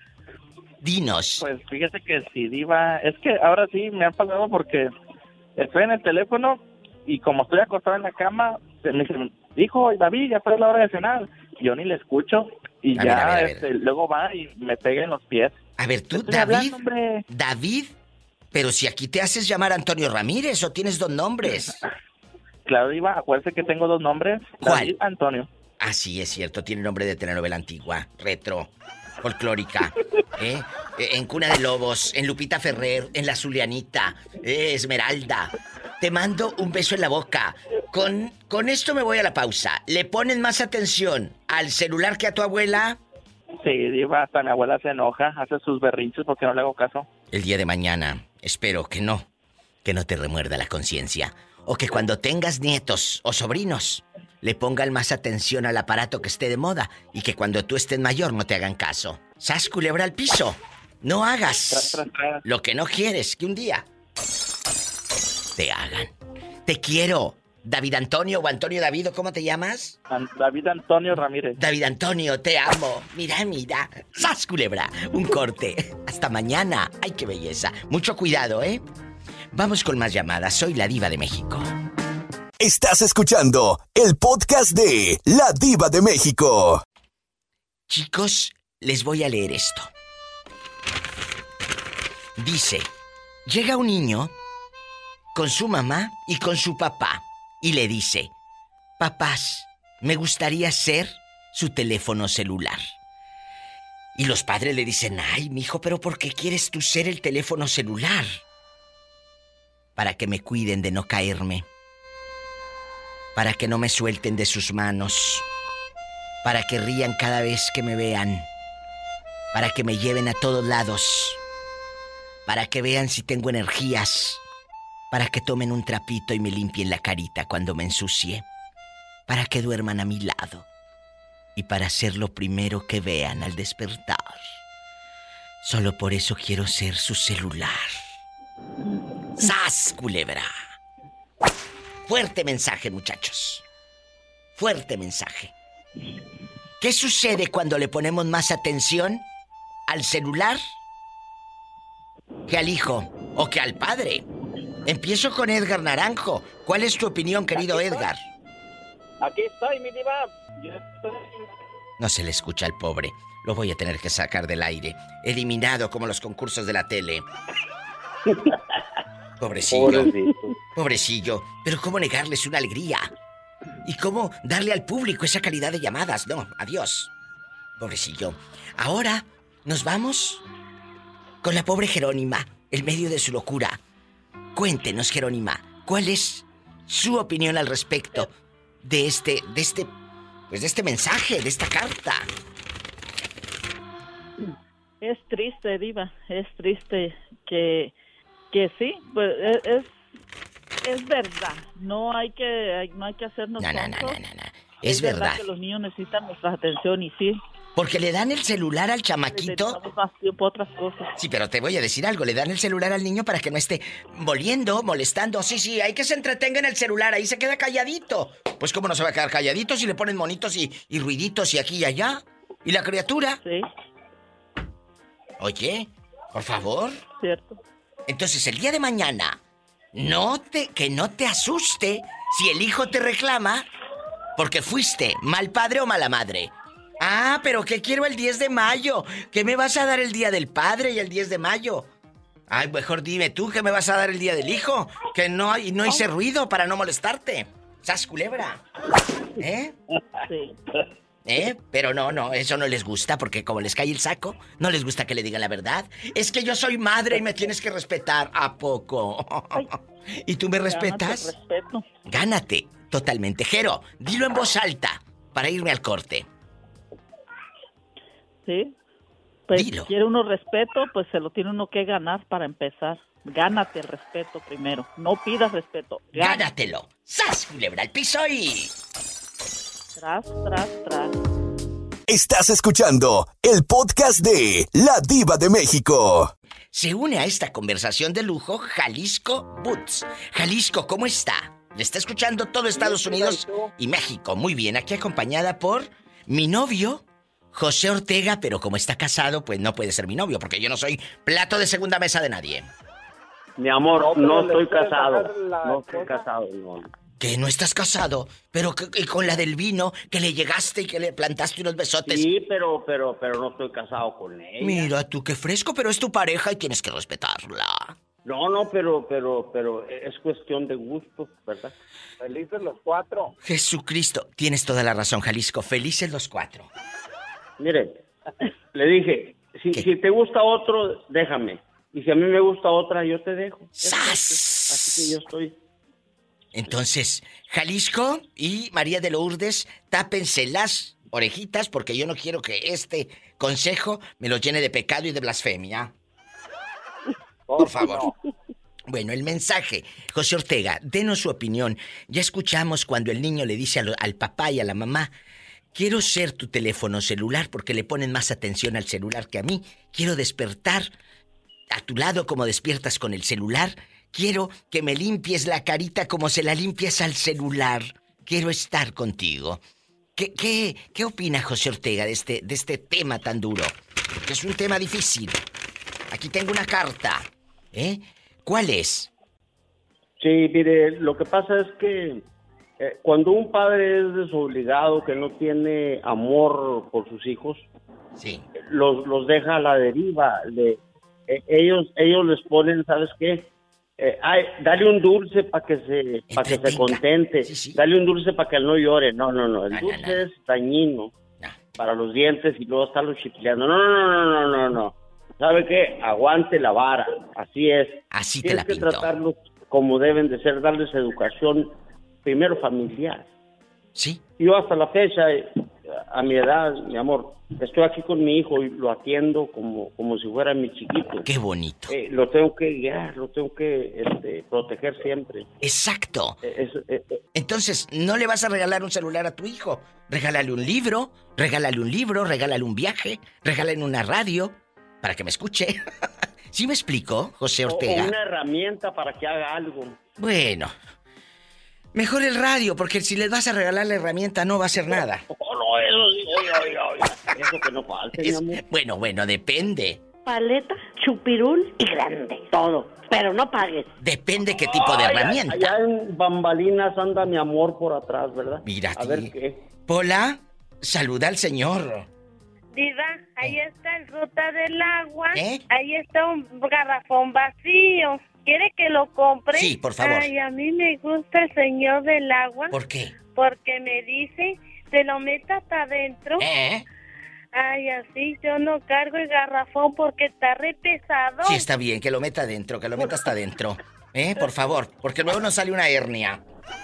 Dinos. Pues fíjese que sí, Diva. Es que ahora sí me ha pasado porque estoy en el teléfono y como estoy acostado en la cama, me dicen, hijo, David, ya fue la hora de cenar. Yo ni le escucho y A ya ver, a ver, a ver. Este, luego va y me pega en los pies. A ver, tú, Estoy David. hablando, hombre. David, pero si aquí te haces llamar Antonio Ramírez o tienes dos nombres. Claro, Diva, acuérdese que tengo dos nombres. ¿Cuál? David Antonio. Ah, sí, es cierto, tiene nombre de telenovela antigua, retro, folclórica, ¿eh? En Cuna de Lobos, en Lupita Ferrer, en La Zulianita, eh, Esmeralda. Te mando un beso en la boca. Con, con esto me voy a la pausa. ¿Le ponen más atención al celular que a tu abuela? Sí, diva, hasta mi abuela se enoja, hace sus berrinches porque no le hago caso. El día de mañana, espero que no, que no te remuerda la conciencia. O que cuando tengas nietos o sobrinos, le pongan más atención al aparato que esté de moda y que cuando tú estés mayor no te hagan caso. ¡Sas, culebra al piso! No hagas Tras, tras, tras. lo que no quieres que un día te hagan. Te quiero, David Antonio o Antonio David, ¿cómo te llamas? An- David Antonio Ramírez. David Antonio, te amo. Mira, mira. ¡Sas, culebra! Un corte. Hasta mañana. ¡Ay, qué belleza! Mucho cuidado, ¿eh? Vamos con más llamadas. Soy la Diva de México. Estás escuchando el podcast de La Diva de México. Chicos, les voy a leer esto. Dice, llega un niño con su mamá y con su papá y le dice, papás, me gustaría ser su teléfono celular. Y los padres le dicen, ay, mijo, pero ¿por qué quieres tú ser el teléfono celular? Para que me cuiden de no caerme. Para que no me suelten de sus manos. Para que rían cada vez que me vean. Para que me lleven a todos lados. Para que vean si tengo energías. Para que tomen un trapito y me limpien la carita cuando me ensucie. Para que duerman a mi lado. Y para ser lo primero que vean al despertar. Solo por eso quiero ser su celular. ¡Sas, culebra! Fuerte mensaje, muchachos. Fuerte mensaje. ¿Qué sucede cuando le ponemos más atención al celular que al hijo o que al padre? Empiezo con Edgar Naranjo. ¿Cuál es tu opinión, querido Edgar? Aquí estoy, mi diva. Yo estoy... No se le escucha al pobre. Lo voy a tener que sacar del aire. Eliminado como los concursos de la tele. Pobrecillo. Pobrecito. Pobrecillo. Pero ¿cómo negarles una alegría? ¿Y cómo darle al público esa calidad de llamadas? No, adiós. Pobrecillo. Ahora nos vamos con la pobre Jerónima, en medio de su locura. Cuéntenos, Jerónima, ¿cuál es su opinión al respecto de este, de este, pues de este mensaje, de esta carta? Es triste, Diva, es triste que, que sí, pues es, es, es verdad. No hay que, no hay que hacernos No, no, no, tontos. no, no, no. Es verdad. que los niños necesitan nuestra atención y sí. Porque le dan el celular al chamaquito. Necesitamos más tiempo a otras cosas. Sí, pero te voy a decir algo. Le dan el celular al niño para que no esté moliendo, molestando. Sí, sí, hay que se entretenga en el celular. Ahí se queda calladito. Pues cómo no se va a quedar calladito si le ponen monitos y, y ruiditos y aquí y allá. ¿Y la criatura? Sí. Oye, por favor. Cierto. Entonces, el día de mañana, no te, que no te asuste si el hijo te reclama porque fuiste mal padre o mala madre. Ah, pero ¿qué quiero el diez de mayo? ¿Qué me vas a dar el día del padre y el diez de mayo? Ay, mejor dime tú, ¿qué me vas a dar el día del hijo? Que no, no hice ruido para no molestarte. ¡Sas, culebra! ¿Eh? Sí. ¿Eh? Pero no, no, eso no les gusta porque como les cae el saco, no les gusta que le digan la verdad. Es que yo soy madre y me tienes que respetar. ¿A poco? ¿Y tú me respetas? Gánate respeto. Gánate, totalmente. Jero, dilo en voz alta para irme al corte. Sí. Pues Dilo. si quiere uno respeto, pues se lo tiene uno que ganar para empezar. Gánate el respeto primero. No pidas respeto. Gánate. Gánatelo. ¡Sas, culebra al piso y... Tras, tras, tras. Estás escuchando el podcast de La Diva de México. Se une a esta conversación de lujo Jalisco Boots. Jalisco, ¿cómo está? Le está escuchando todo Estados Unidos y México. Muy bien, aquí acompañada por mi novio, José Ortega, pero como está casado, pues no puede ser mi novio, porque yo no soy plato de segunda mesa de nadie. Mi amor, no, No, pero le estoy puedes casado. sacar la No estoy cosa. casado, no. ¿Que no estás casado? Pero que, y con la del vino, que le llegaste y que le plantaste unos besotes. Sí, pero, pero, pero no estoy casado con ella. Mira tú, qué fresco, pero es tu pareja y tienes que respetarla. No, no, pero, pero, pero es cuestión de gusto, ¿verdad? Felices los cuatro. Jesucristo, tienes toda la razón, Jalisco. Felices los cuatro. Mire, le dije, si, si te gusta otro, déjame. Y si a mí me gusta otra, yo te dejo. ¡Sas! Así que yo estoy... Entonces, Jalisco y María de Lourdes, tápense las orejitas porque yo no quiero que este consejo me lo llene de pecado y de blasfemia. Por favor. Bueno, el mensaje. José Ortega, denos su opinión. Ya escuchamos cuando el niño le dice al, al papá y a la mamá, quiero ser tu teléfono celular porque le ponen más atención al celular que a mí. Quiero despertar a tu lado como despiertas con el celular. Quiero que me limpies la carita como se la limpias al celular. Quiero estar contigo. ¿Qué, qué, qué opina José Ortega de este, de este tema tan duro? Porque es un tema difícil. Aquí tengo una carta. ¿Eh? ¿Cuál es? Sí, mire, lo que pasa es que eh, cuando un padre es desobligado, que no tiene amor por sus hijos, sí. los, los deja a la deriva. Le, eh, ellos, ellos les ponen, ¿sabes qué? Eh, ay, dale un dulce para que se para que se contente. Sí, sí. Dale un dulce para que él no llore. No, no, no. El no, dulce no, no. es dañino no. para los dientes y luego estarlo chipileando. No, no, no, no, no, no. ¿Sabe qué? Aguante la vara. Así es. Así te Tienes la que pinto. tratarlos como deben de ser, darles educación primero familiar. Sí. Yo hasta la fecha, a mi edad, mi amor, estoy aquí con mi hijo y lo atiendo como, como si fuera mi chiquito. Qué bonito. Eh, lo tengo que guiar, lo tengo que este, proteger siempre. Exacto. Eh, es, eh, eh. Entonces, no le vas a regalar un celular a tu hijo. Regálale un libro, regálale un libro, regálale un viaje, regálale una radio para que me escuche. ¿Sí me explico, José Ortega? O una herramienta para que haga algo. Bueno, mejor el radio, porque si les vas a regalar la herramienta no va a hacer nada. Oh, no, eso sí, oiga, oiga, oiga. Eso que no falte, es, mi amor. Bueno, bueno, depende. Paleta, chupirul y grande, todo. Pero no pagues. Depende qué tipo de Ay, herramienta. Allá en bambalinas anda mi amor por atrás, ¿verdad? Mira, a ver qué. Pola, saluda al señor. Diva, ahí está el ruta del agua. ¿Eh? Ahí está un garrafón vacío. ¿Quiere que lo compre? Sí, por favor. Ay, a mí me gusta el señor del agua. ¿Por qué? Porque me dice, te lo metas adentro. ¿Eh? Ay, así yo no cargo el garrafón porque está re pesado. Sí, está bien, que lo meta adentro, que lo meta hasta adentro. ¿Eh? Por favor, porque luego nos sale una hernia.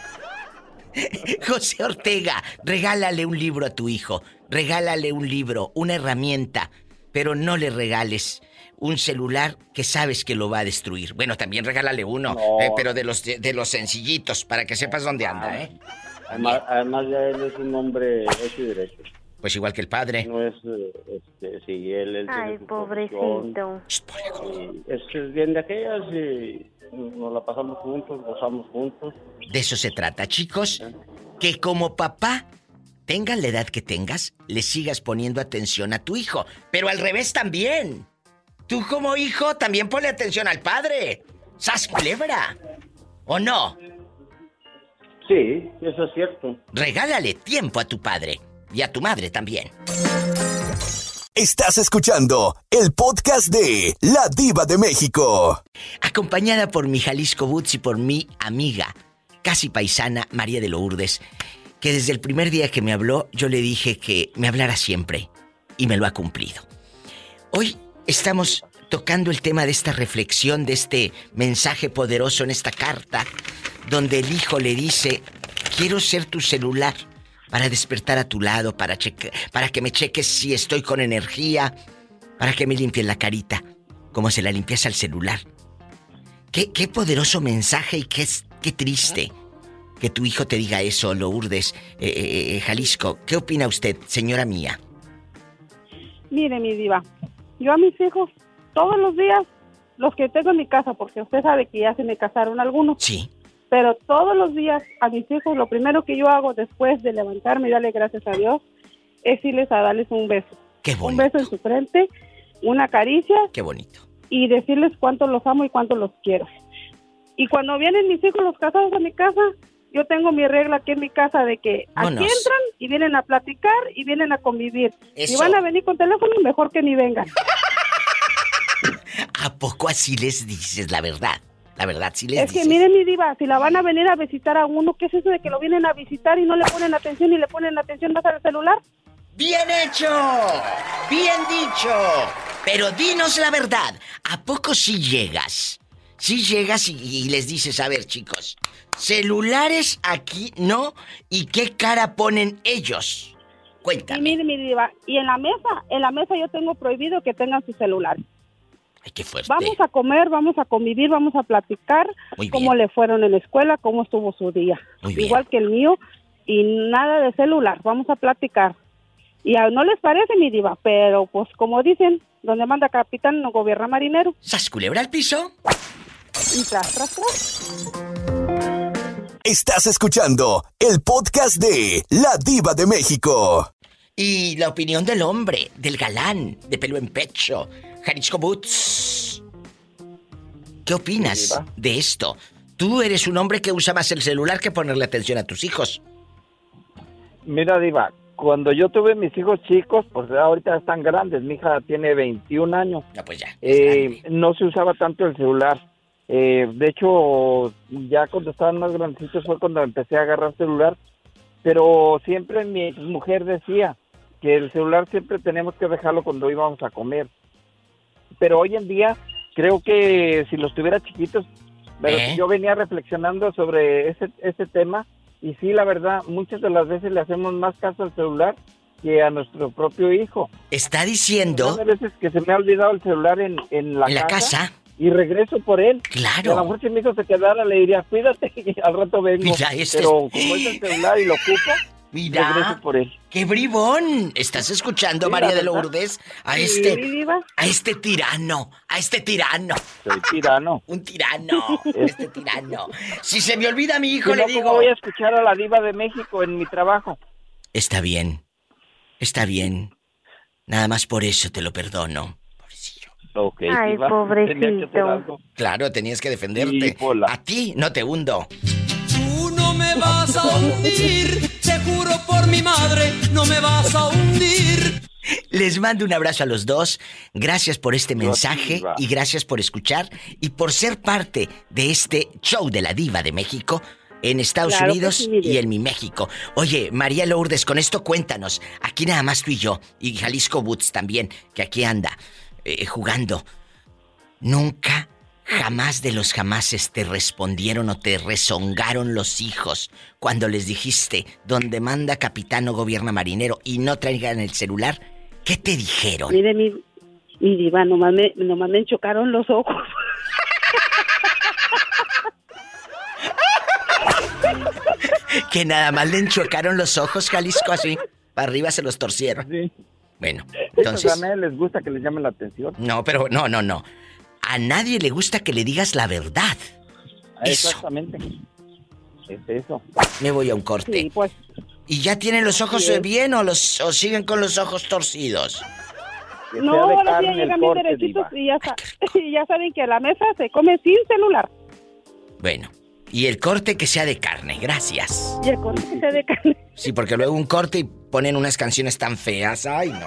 José Ortega, regálale un libro a tu hijo. Regálale un libro, una herramienta. Pero no le regales un celular que sabes que lo va a destruir. Bueno, también regálale uno, no. eh, pero de los de, de los sencillitos, para que sepas dónde anda, ¿eh? Además, además ya él es un hombre hecho y derecho. Pues igual que el padre. No es, este, sí, él... él Ay, pobrecito. Es bien de aquellas y nos la pasamos juntos, gozamos juntos. De eso se trata, chicos, que como papá, tengas la edad que tengas, le sigas poniendo atención a tu hijo. Pero al revés también. Tú como hijo también ponle atención al padre. ¡Sas culebra! ¿O no? Sí, eso es cierto. Regálale tiempo a tu padre. Y a tu madre también. Estás escuchando el podcast de La Diva de México. Acompañada por mi Jalisco Boots y por mi amiga, casi paisana, María de Lourdes, que desde el primer día que me habló, yo le dije que me hablara siempre. Y me lo ha cumplido. Hoy estamos tocando el tema de esta reflexión, de este mensaje poderoso en esta carta, donde el hijo le dice, quiero ser tu celular para despertar a tu lado, para, cheque- para que me cheques si estoy con energía, para que me limpies la carita, como se la limpias al celular. Qué, qué poderoso mensaje y qué, qué triste que tu hijo te diga eso, Lourdes, eh, eh, Jalisco. ¿Qué opina usted, señora mía? Mire, mi diva, yo a mis hijos todos los días, los que tengo en mi casa, porque usted sabe que ya se me casaron algunos. Sí. Pero todos los días a mis hijos lo primero que yo hago después de levantarme y darle gracias a Dios es irles a darles un beso. Qué bonito. Un beso en su frente, una caricia. Qué bonito. Y decirles cuánto los amo y cuánto los quiero. Y cuando vienen mis hijos los casados a mi casa, yo tengo mi regla aquí en mi casa de que Vámonos. aquí entran y vienen a platicar y vienen a convivir. Eso. Si van a venir con teléfono, mejor que ni vengan. ¿A poco así les dices la verdad? La verdad, sí les Es dices. que miren, mi diva, si la van a venir a visitar a uno, ¿qué es eso de que lo vienen a visitar y no le ponen atención y le ponen atención más al celular? ¡Bien hecho! ¡Bien dicho! Pero dinos la verdad, ¿a poco sí llegas? Sí llegas y, y les dices, a ver, chicos, celulares aquí no, ¿y qué cara ponen ellos? Cuéntame. Y mire, mi diva, y en la mesa, en la mesa yo tengo prohibido que tengan su celular. Ay, qué fuerte. Vamos a comer, vamos a convivir, vamos a platicar Muy bien. cómo le fueron en la escuela, cómo estuvo su día. Muy bien. Igual que el mío, y nada de celular, vamos a platicar. Y a, no les parece, mi diva, pero pues como dicen, donde manda capitán no gobierna marinero. ¿Sas culebra al piso? Y tras, tras, tras. Estás escuchando el podcast de La Diva de México. Y la opinión del hombre, del galán, de pelo en pecho, Jalisco Boots. ¿Qué opinas de esto? Tú eres un hombre que usa más el celular que ponerle atención a tus hijos. Mira, Diva, cuando yo tuve mis hijos chicos, pues ahorita están grandes, mi hija tiene veintiún años. No, pues ya. Eh, no se usaba tanto el celular. Eh, de hecho, ya cuando estaban más grandecitos fue cuando empecé a agarrar celular. Pero siempre mi mujer decía que el celular siempre tenemos que dejarlo cuando íbamos a comer. Pero hoy en día creo que si los tuviera chiquitos, pero ¿Eh? yo venía reflexionando sobre ese, ese tema. Y sí, la verdad, muchas de las veces le hacemos más caso al celular que a nuestro propio hijo. Está diciendo... Hay veces que se me ha olvidado el celular en, en la, ¿En la casa, casa? Y regreso por él. Claro. Y a lo mejor si mi hijo se quedara le diría, cuídate, y al rato vengo. Mira, este Pero es- como es el celular y lo ocupo, Mira. regreso por él. ¡Qué bribón! ¿Estás escuchando, Sí, María la de verdad. Lourdes? A Sí, este... Diva. A este tirano. A este tirano. Soy tirano. Un tirano. Este tirano. Si se me olvida a mi hijo, Si le no, digo... ¿cómo voy a escuchar a la Diva de México en mi trabajo? Está bien. Está bien. Nada más por eso te lo perdono. Ok, Ay, Diva, pobrecito. tenía que hacer algo. Claro, tenías que defenderte. Sí, Pola. A ti no te hundo. Tú no me vas a hundir, te juro por mi madre, no me vas a hundir. Les mando un abrazo a los dos. Gracias por este mensaje Diva. y gracias por escuchar y por ser parte de este show de la Diva de México en Estados Claro que Unidos sí, Miguel. y en mi México. Oye, María Lourdes, con esto cuéntanos. Aquí nada más tú y yo y Jalisco Boots también, que aquí anda eh, jugando. Nunca, jamás de los jamases te respondieron o te rezongaron los hijos cuando les dijiste donde manda capitán o gobierna marinero y no traigan el celular. ¿Qué te dijeron? Mire, mi, mi diva, nomás me, nomás me enchocaron los ojos. Que nada más le enchuecaron los ojos, Jalisco, así. Para arriba se los torcieron. Sí. Bueno, Entonces, entonces... a nadie les gusta que les llamen la atención. No, pero no, no, no. A nadie le gusta que le digas la verdad. Eso. Exactamente. Es eso. Me voy a un corte. Sí, pues. ¿Y ya tienen los ojos Así es. bien o, los, o siguen con los ojos torcidos? Que No, sea de ahora sí carne ya el llegan bien corte, derechitos Diva. y ya, sa- y ya saben que a la mesa se come sin celular. Bueno, y el corte que sea de carne, gracias. Y el corte que sea de carne. Sí, porque luego un corte y ponen unas canciones tan feas. Ay, no.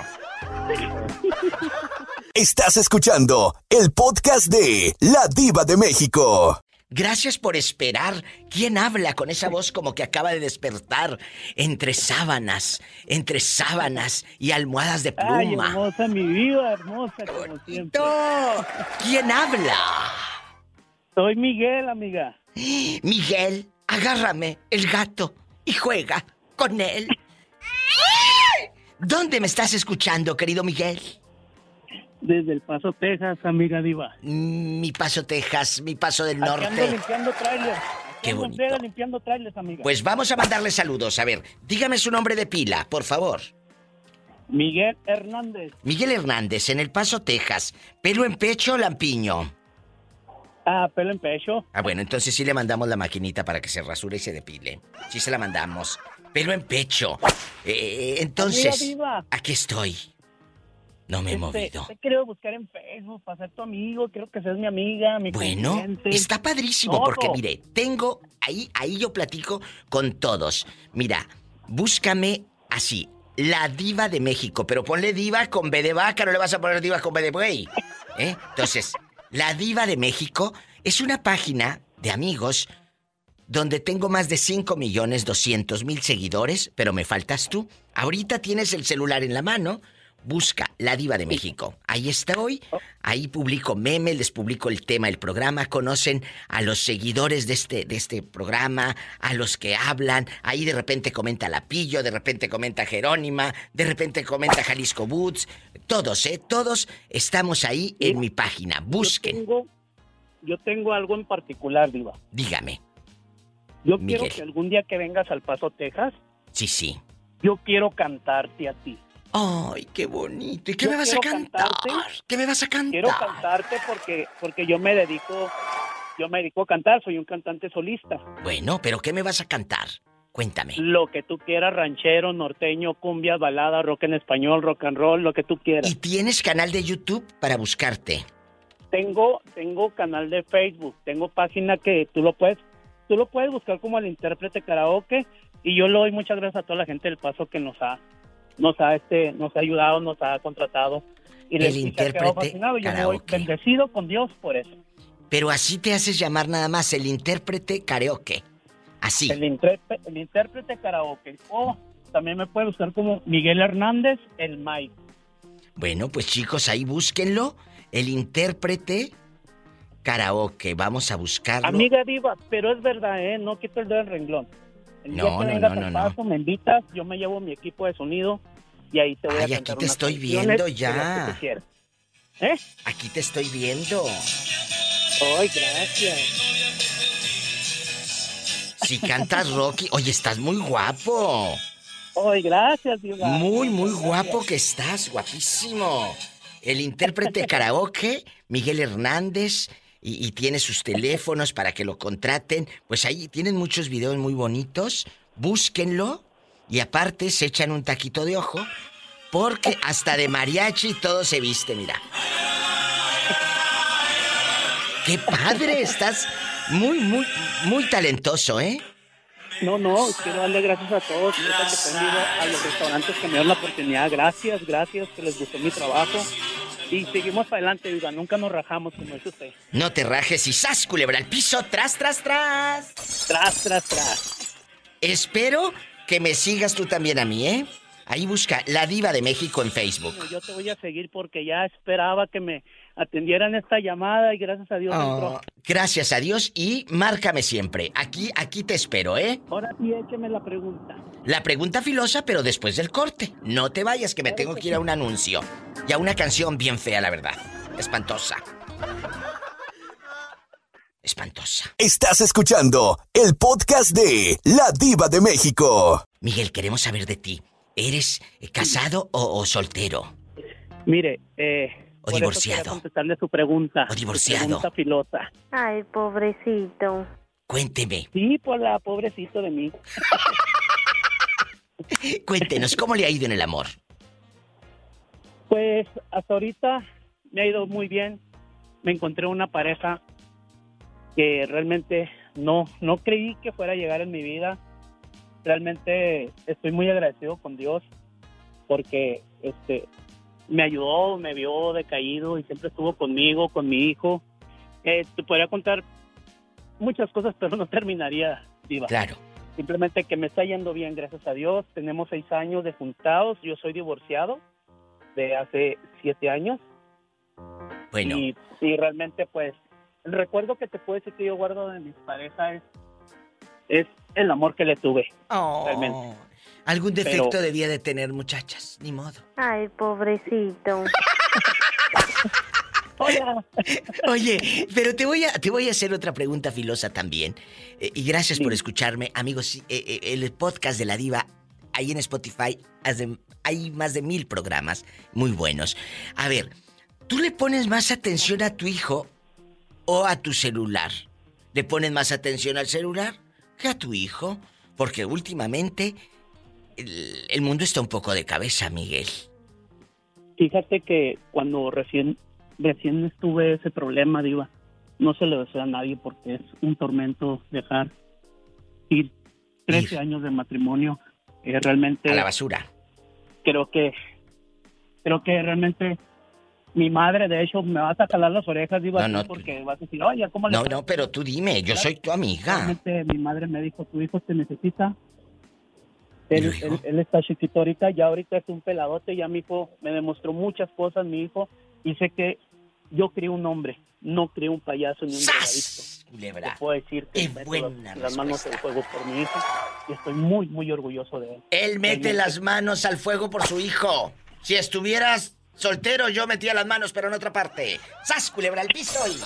Estás escuchando el podcast de La Diva de México. Gracias por esperar. ¿Quién habla con esa voz como que acaba de despertar entre sábanas, entre sábanas y almohadas de Ay, pluma? hermosa, mi vida, hermosa, como siempre. ¿Quién habla? Soy Miguel, amiga. Miguel, agárrame el gato y juega con él. ¿Dónde me estás escuchando, querido Miguel? Desde El Paso, Texas, amiga diva. Mi Paso, Texas, mi Paso del Aquí ando Norte. limpiando trailers. Aquí Qué ando en bonito. friega limpiando trailers, amiga. Pues vamos a mandarle saludos. A ver, dígame su nombre de pila, por favor. Miguel Hernández. Miguel Hernández, en El Paso, Texas. ¿Pelo en pecho o lampiño? Ah, pelo en pecho. Ah, bueno, entonces sí le mandamos la maquinita para que se rasure y se depile. Sí se la mandamos. Pelo en pecho. Eh, entonces, Amiga diva. aquí estoy. No me he Este, movido. Te quiero buscar en Facebook para ser tu amigo. Quiero que seas mi amiga, mi Bueno, confidente. está padrísimo Todo. porque mire, tengo ahí, ahí yo platico con todos. Mira, búscame así, La Diva de México, pero ponle diva con B de vaca, no le vas a poner diva con B de buey. ¿Eh? Entonces, La Diva de México es una página de amigos donde tengo más de cinco millones doscientos mil seguidores, pero me faltas tú. Ahorita tienes el celular en la mano, busca La Diva de México. Ahí estoy, ahí publico memes, les publico el tema del programa, conocen a los seguidores de este, de este programa, a los que hablan, ahí de repente comenta Lapillo, de repente comenta Jerónima, de repente comenta Jalisco Boots, todos, ¿eh? Todos estamos ahí en mi página, busquen. Yo tengo, yo tengo algo en particular, Diva. Dígame. Yo Miguel. quiero que algún día que vengas al Paso, Texas, Sí, sí. yo quiero cantarte a ti. Ay, qué bonito. ¿Y qué Yo me vas a quiero cantar? cantarte. ¿Qué me vas a cantar? Quiero cantarte porque porque yo me dedico yo me dedico a cantar, soy un cantante solista. Bueno, pero ¿qué me vas a cantar? Cuéntame. Lo que tú quieras, ranchero, norteño, cumbia, balada, rock en español, rock and roll, lo que tú quieras. ¿Y tienes canal de YouTube para buscarte? Tengo tengo canal de Facebook, tengo página que tú lo puedes tú lo puedes buscar como El Intérprete Karaoke, y yo le doy muchas gracias a toda la gente del Paso que nos ha nos ha este nos ha ayudado, nos ha contratado. Y El les- y se ha quedado Intérprete fascinado. Yo me voy Karaoke. bendecido con Dios por eso. Pero así te haces llamar nada más, El Intérprete Karaoke. Así. El, intérprete, el intérprete karaoke. O también me puede buscar como Miguel Hernández, el Mike. Bueno, pues chicos, ahí búsquenlo. El Intérprete Karaoke. Vamos a buscarlo. Amiga Diva, pero es verdad, ¿eh? No quito el dedo del renglón. El No, día que no, vengas no, al no, Paso, me invitas, yo me llevo mi equipo de sonido y ahí te voy a Ay, cantar aquí te unas estoy canciones viendo de las ya. que tú quieras. ¿Eh? Aquí te estoy viendo. Ay, gracias. Si cantas Rocky, oye, estás muy guapo. Ay, gracias, Diva. Muy, muy Gracias. guapo que estás, guapísimo. El Intérprete Karaoke, Miguel Hernández, y, y tiene sus teléfonos para que lo contraten. Pues ahí tienen muchos videos muy bonitos. Búsquenlo. Y aparte se echan un taquito de ojo. Porque hasta de mariachi todo se viste, mira. ¡Qué padre! Estás muy, muy, muy talentoso, ¿eh? No, no, quiero darle gracias a todos, neta, que he ido a los restaurantes que me dieron la oportunidad. Gracias, gracias, que les gustó mi trabajo. Y seguimos adelante, Diva, nunca nos rajamos, como dice usted. No te rajes y ¡sas, culebra al piso! ¡Tras, tras, tras! Tras, tras, tras. Espero que me sigas tú también a mí, ¿eh? Ahí busca La Diva de México en Facebook. Bueno, yo te voy a seguir porque ya esperaba que me atendieran esta llamada y gracias a Dios Oh, entró. gracias a Dios y márcame siempre. Aquí, aquí te espero, ¿eh? Ahora sí, écheme la pregunta. La pregunta filosa, pero después del corte. No te vayas, que me tengo que ir a un anuncio. Y a una canción bien fea, la verdad. Espantosa. Espantosa. Estás escuchando el podcast de La Diva de México. Miguel, queremos saber de ti. ¿Eres eh, casado o, o soltero? Mire, eh... O por divorciado. Eso quería contestarle su pregunta. O divorciado. Su pregunta filosa. Ay, pobrecito. Cuénteme. Sí, pues la pobrecito de mí. Cuéntenos, ¿cómo le ha ido en el amor? Pues hasta ahorita me ha ido muy bien. Me encontré una pareja que realmente no, no creí que fuera a llegar en mi vida. Realmente estoy muy agradecido con Dios porque este me ayudó, me vio decaído y siempre estuvo conmigo, con mi hijo. Eh, te podría contar muchas cosas, pero no terminaría, Diva. Claro. Simplemente que me está yendo bien, gracias a Dios. Tenemos seis años de juntados. Yo soy divorciado de hace siete años. Bueno. Y, y realmente, pues, el recuerdo que te puedo decir que yo guardo de mis parejas es, es el amor que le tuve. Oh. Realmente. Algún defecto Pero- debía de tener, muchachas. Ni modo. Ay, pobrecito. Hola. Oye, pero te voy a, te voy a hacer otra pregunta filosa también. Eh, y gracias por escucharme. Amigos, sí, eh, eh, el podcast de La Diva, ahí en Spotify, hace- hay más de mil programas muy buenos. A ver, ¿tú le pones más atención a tu hijo o a tu celular? ¿Le pones más atención al celular que a tu hijo? Porque últimamente el, el mundo está un poco de cabeza, Miguel. Fíjate que cuando recién recién estuve ese problema, Diva, no se le desea a nadie porque es un tormento dejar ir trece años de matrimonio. Eh, realmente A la basura. creo que creo que realmente Mi madre, de hecho, me vas a jalar las orejas, Diva, No, no, porque vas a decir, oye, ¿cómo le No, no, pero tú dime, yo soy tu amiga. Realmente, mi madre me dijo, tu hijo te necesita. Él, él, él está chiquito ahorita, ya ahorita es un peladote, ya mi hijo me demostró muchas cosas, mi hijo, y sé que yo crié un hombre, no crié un payaso ni un drogadicto. Culebra. Te puedo decir que Qué meto buena las, las manos al fuego por mi hijo y estoy muy, muy orgulloso de él. Él mete las manos al fuego por su hijo. Si estuvieras soltero, yo metía las manos, pero en otra parte. ¡Sas, culebra al piso! Y...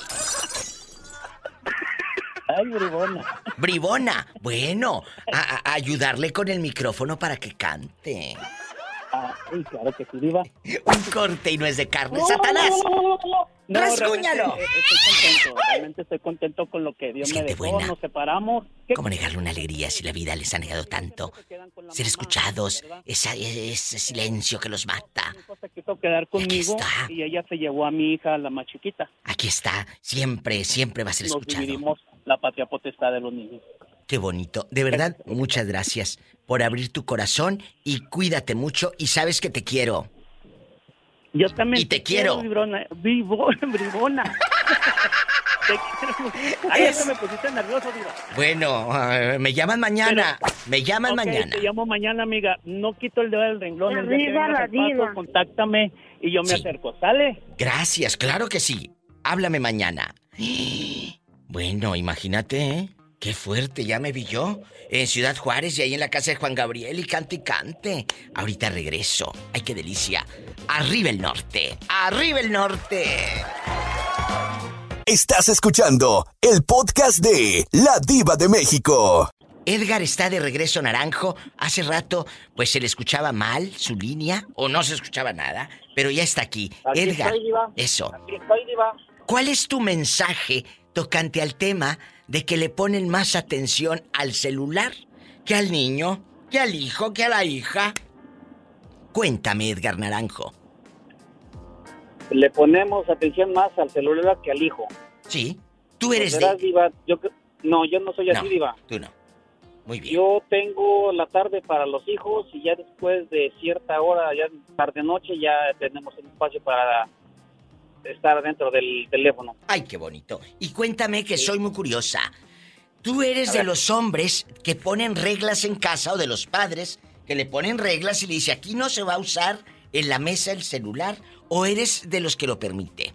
Ay, bribona. Bribona. Bueno, a, a ayudarle con el micrófono para que cante. Ah, sí, claro que sí, Diva. Un corte y no es de carne, No, Satanás. no, no, no, no. No, ¡Rasguñalo! realmente, eh, estoy contento, realmente estoy contento con lo que Dios me dejó, buena. nos separamos. ¿Qué? ¿Cómo negarle una alegría si la vida les ha negado tanto? Ser escuchados, esa, ese silencio que los mata. Se quiso quedar conmigo y ella se llevó a mi hija, la más chiquita. Aquí está, siempre, siempre va a ser Nos escuchado. dividimos la patria potestad de los niños. Qué bonito. De verdad, muchas gracias por abrir tu corazón y cuídate mucho y sabes que te quiero. Yo también y te, te quiero. quiero bribona. Bribona. bribona. Te quiero. Ay, es... me pusiste nervioso, Diva. Bueno, uh, me llaman mañana. Pero, me llaman okay, mañana. Te llamo mañana, amiga. No quito el dedo del renglón. El día que la paso, contáctame y yo me sí. acerco. ¿Sale? Gracias, claro que sí. Háblame mañana. Bueno, imagínate, ¿eh? Qué fuerte, ya me vi yo. En Ciudad Juárez y ahí en la casa de Juan Gabriel y cante y cante. Ahorita regreso. Ay, qué delicia. Arriba el norte. Arriba el norte. Estás escuchando el podcast de La Diva de México. Edgar está de regreso, Naranjo. Hace rato, pues se le escuchaba mal su línea o no se escuchaba nada, pero ya está aquí. Aquí Edgar, estoy, Diva. Eso. Aquí estoy, Diva. ¿Cuál es tu mensaje tocante al tema de que le ponen más atención al celular que al niño, que al hijo, que a la hija? Cuéntame, Edgar Naranjo. Le ponemos atención más al celular que al hijo. Sí. ¿Tú eres de...? Diva, yo... No, yo no soy así, no, Diva. Tú no. Muy bien. Yo tengo la tarde para los hijos y ya después de cierta hora, ya tarde-noche, ya tenemos un espacio para estar dentro del teléfono. Ay, qué bonito. Y cuéntame, que sí. soy muy curiosa. ¿Tú eres de los hombres que ponen reglas en casa o de los padres que le ponen reglas y le dice aquí no se va a usar en la mesa el celular, o eres de los que lo permite?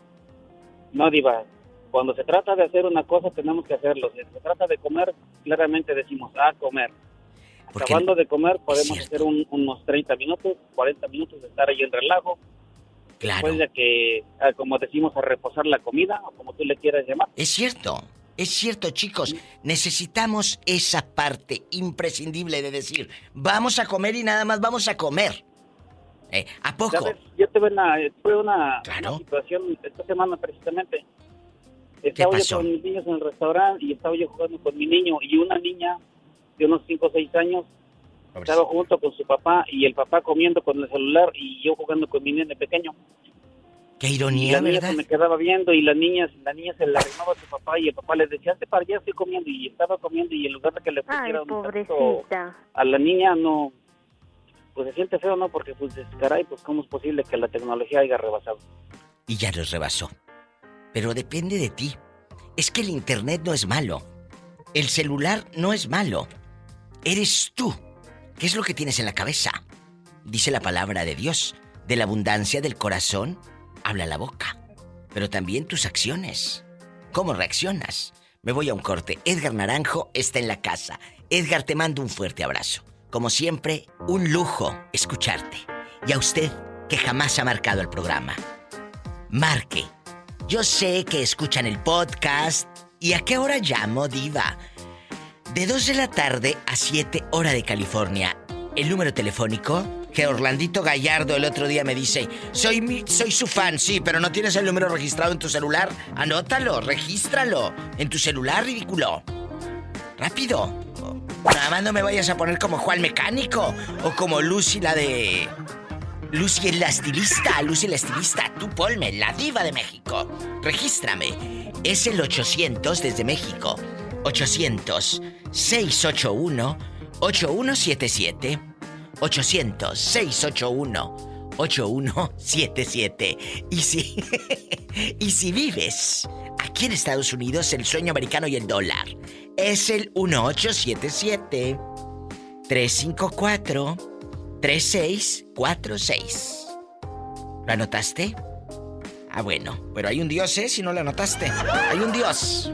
No, Diva. Cuando se trata de hacer una cosa tenemos que hacerlo. Si se trata de comer, claramente decimos a comer. Porque acabando de comer podemos hacer un, unos treinta minutos, cuarenta minutos de estar ahí en relajo. Claro. Después de que, como decimos, a reposar la comida, o como tú le quieras llamar. Es cierto, es cierto, chicos. Necesitamos esa parte imprescindible de decir, vamos a comer y nada más vamos a comer. Eh, ¿A poco? ¿Sabes? Yo tuve una, tuve una, claro. una situación esta semana precisamente. Estaba yo con mis niños en el restaurante y estaba yo jugando con mi niño y una niña de unos cinco o seis años estaba junto con su papá y el papá comiendo con el celular y yo jugando con mi nene pequeño. Qué ironía, y la niña ¿verdad? se me quedaba viendo y la niña, la niña se le arrimaba a su papá y el papá le decía, hazte para allá, estoy comiendo, y estaba comiendo y en lugar de que le pusiera un tantito a la niña, no, pues se siente feo, ¿no? Porque pues caray, pues cómo es posible que la tecnología haya rebasado. Y ya los rebasó. Pero depende de ti. Es que el internet no es malo. El celular no es malo. Eres tú. ¿Qué es lo que tienes en la cabeza? Dice la palabra de Dios. De la abundancia del corazón habla la boca. Pero también tus acciones. ¿Cómo reaccionas? Me voy a un corte. Edgar Naranjo está en la casa. Edgar, te mando un fuerte abrazo. Como siempre, un lujo escucharte. Y a usted, que jamás ha marcado el programa, marque. Yo sé que escuchan el podcast. ¿Y a qué hora llamo, Diva? De dos de la tarde a siete, hora de California. El número telefónico, que Orlandito Gallardo el otro día me dice, soy mi, soy su fan, sí, pero no tienes el número registrado en tu celular. Anótalo, regístralo en tu celular, ridículo. Rápido. Nada más no me vayas a poner como Juan Mecánico o como Lucy, la de... Lucy es la estilista, Lucy la estilista. Tú ponme, la diva de México. Regístrame. Es el ochocientos desde México. ochocientos, seiscientos ochenta y uno, ochenta y uno setenta y siete. ochocientos, seiscientos ochenta y uno, ocho uno siete siete. Y si, y si vives aquí en Estados Unidos, el sueño americano y el dólar es el uno ocho siete siete, tres cinco cuatro, tres seis cuatro seis. ¿Lo anotaste? Ah, bueno, pero hay un Dios, ¿eh? Si no lo anotaste. Hay un Dios.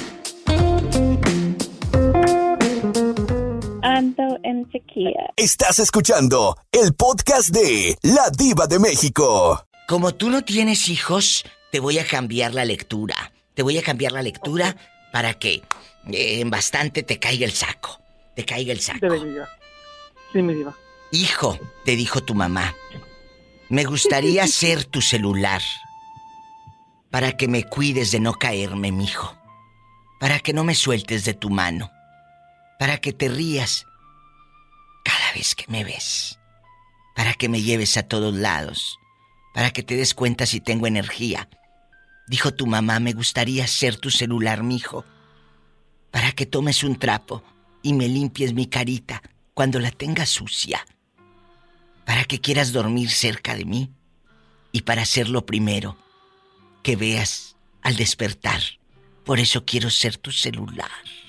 Ando en sequía. Estás escuchando el podcast de La Diva de México. Como tú no tienes hijos, te voy a cambiar la lectura. Te voy a cambiar la lectura para que eh, en bastante te caiga el saco. Te caiga el saco. Debe, mi diva. Sí, mi diva. Hijo, te dijo tu mamá, me gustaría ser tu celular para que me cuides de no caerme, mijo. Para que no me sueltes de tu mano. Para que te rías cada vez que me ves. Para que me lleves a todos lados. Para que te des cuenta si tengo energía. Dijo tu mamá, me gustaría ser tu celular, mijo. Para que tomes un trapo y me limpies mi carita cuando la tengas sucia. Para que quieras dormir cerca de mí. Y para ser lo primero que veas al despertar. Por eso quiero ser tu celular.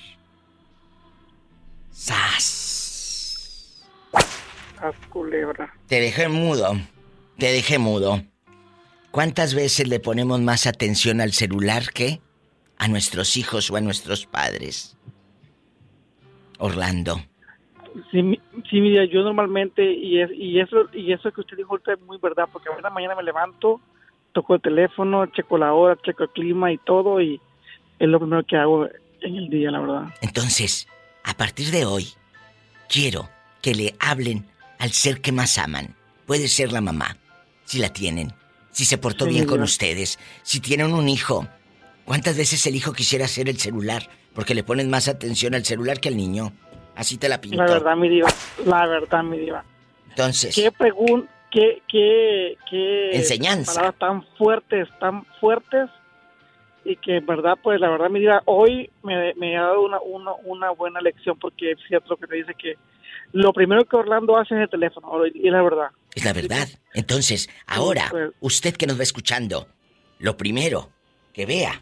¡Sas! Haz culebra. Te dejé mudo. Te dejé mudo. ¿Cuántas veces le ponemos más atención al celular que a nuestros hijos o a nuestros padres? Orlando. Sí, mi- sí, mira, yo normalmente, y, es, y eso y eso que usted dijo ahorita es muy verdad, porque a la mañana me levanto, toco el teléfono, checo la hora, checo el clima y todo, y es lo primero que hago en el día, la verdad. Entonces, a partir de hoy, quiero que le hablen al ser que más aman. Puede ser la mamá, si la tienen, si se portó Sí, bien mi con vida. ustedes, si tienen un hijo. ¿Cuántas veces el hijo quisiera ser el celular? Porque le ponen más atención al celular que al niño. Así te la pinto. La verdad, mi diva, la verdad, mi diva. Entonces, ¿Qué pregun qué, qué, qué Enseñanza. palabras tan fuertes, tan fuertes, y que en verdad, pues la verdad, mi diva, hoy me, me ha dado una, una, una buena lección, porque es cierto lo que me dice, que lo primero que Orlando hace es el teléfono, y es la verdad. es la verdad. Entonces, ahora, pues. usted que nos va escuchando, lo primero que vea,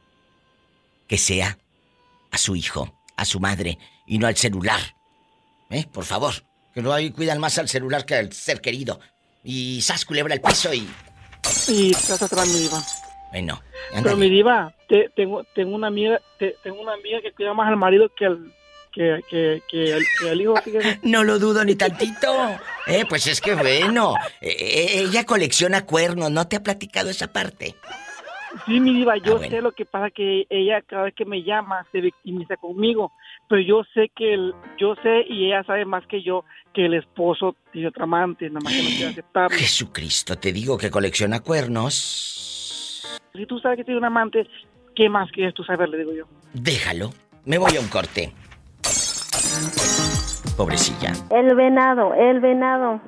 que sea a su hijo, a su madre, y no al celular. ¿Eh? Por favor, que no hay, cuidan más al celular que al ser querido. Y sas, culebra al piso y... Y tras atrás, mi diva. Bueno, Pero ándale. mi diva, te- tengo, tengo una amiga, te- tengo una amiga que cuida más al marido que al, que, que, que al, que al hijo, fíjese. No lo dudo ni tantito. Eh, pues es que bueno. Eh, eh, ella colecciona cuernos, ¿no te ha platicado esa parte? Sí, mi diva, yo Ah, bueno. sé lo que pasa, que ella cada vez que me llama se victimiza conmigo, pero yo sé que el, yo sé y ella sabe más que yo que el esposo tiene otra amante, nada más que no quiere aceptarlo. Jesucristo, te digo que colecciona cuernos. Si tú sabes que tiene un amante, ¿qué más quieres tú saber? Le digo yo. Déjalo. Me voy a un corte. Pobrecilla. El venado, el venado.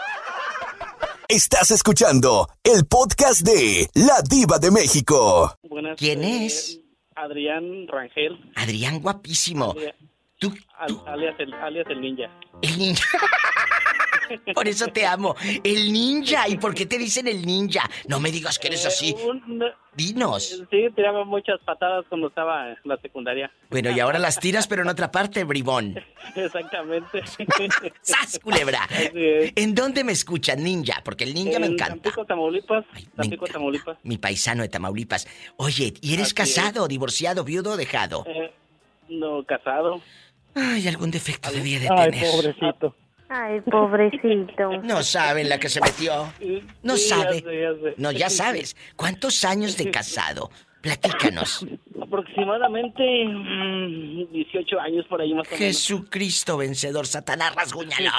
Estás escuchando el podcast de La Diva de México. Buenas, ¿Quién eh, es? Adrián Rangel. Adrián, guapísimo. Alias, Tú, al- alias, el, alias el ninja. El ninja. Por eso te amo. El ninja. ¿Y por qué te dicen el ninja? No me digas que eres así. Eh, un- Dinos. Sí, tiraba muchas patadas cuando estaba en la secundaria. Bueno, y ahora las tiras, pero en otra parte, bribón. Exactamente. ¡Sas, culebra! Así es. ¿En dónde me escuchan, ninja? Porque el ninja me En encanta. Tampico, Tamaulipas. me Tampico, Tamaulipas. Mi paisano de Tamaulipas. Oye, ¿y eres Así casado, divorciado, viudo o dejado? Eh, no, casado. Ay, algún defecto debía de Ay, tener. pobrecito. Ay, pobrecito. No saben la que se metió. No Sí, sabe. ya sé, ya sé. No, ya sabes. ¿Cuántos años de casado? Platícanos. Aproximadamente mm, dieciocho años por ahí más o menos. Jesucristo vencedor, Satanás, rasguñalo.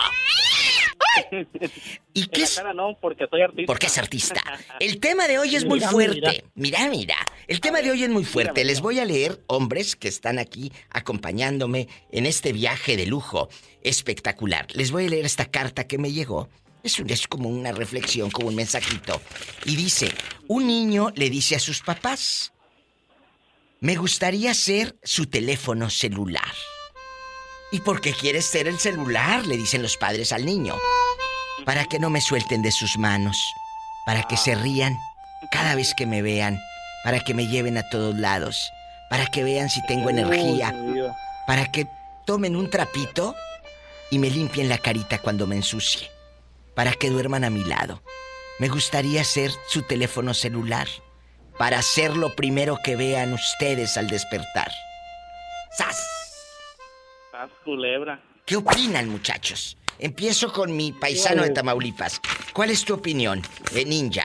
¿Y qué En la es? cara no, porque soy artista. Porque es artista. El tema de hoy es muy Mira, fuerte. Mira, mira. El tema de hoy es muy fuerte. dígame. Les voy a leer, hombres que están aquí acompañándome en este viaje de lujo espectacular. Les voy a leer esta carta que me llegó. Es, un- es como una reflexión, como un mensajito. Y dice, un niño le dice a sus papás, me gustaría ser su teléfono celular. ¿Y por qué quieres ser el celular? Le dicen los padres al niño. para que no me suelten de sus manos, para que se rían cada vez que me vean, para que me lleven a todos lados, para que vean si tengo energía, para que tomen un trapito y me limpien la carita cuando me ensucie, para que duerman a mi lado. Me gustaría ser su teléfono celular, para ser lo primero que vean ustedes al despertar. ¡Sas! ¡Sas, culebra! ¿Qué opinan, muchachos? Empiezo con mi paisano de Tamaulipas. ¿Cuál es tu opinión, eh, Ninja?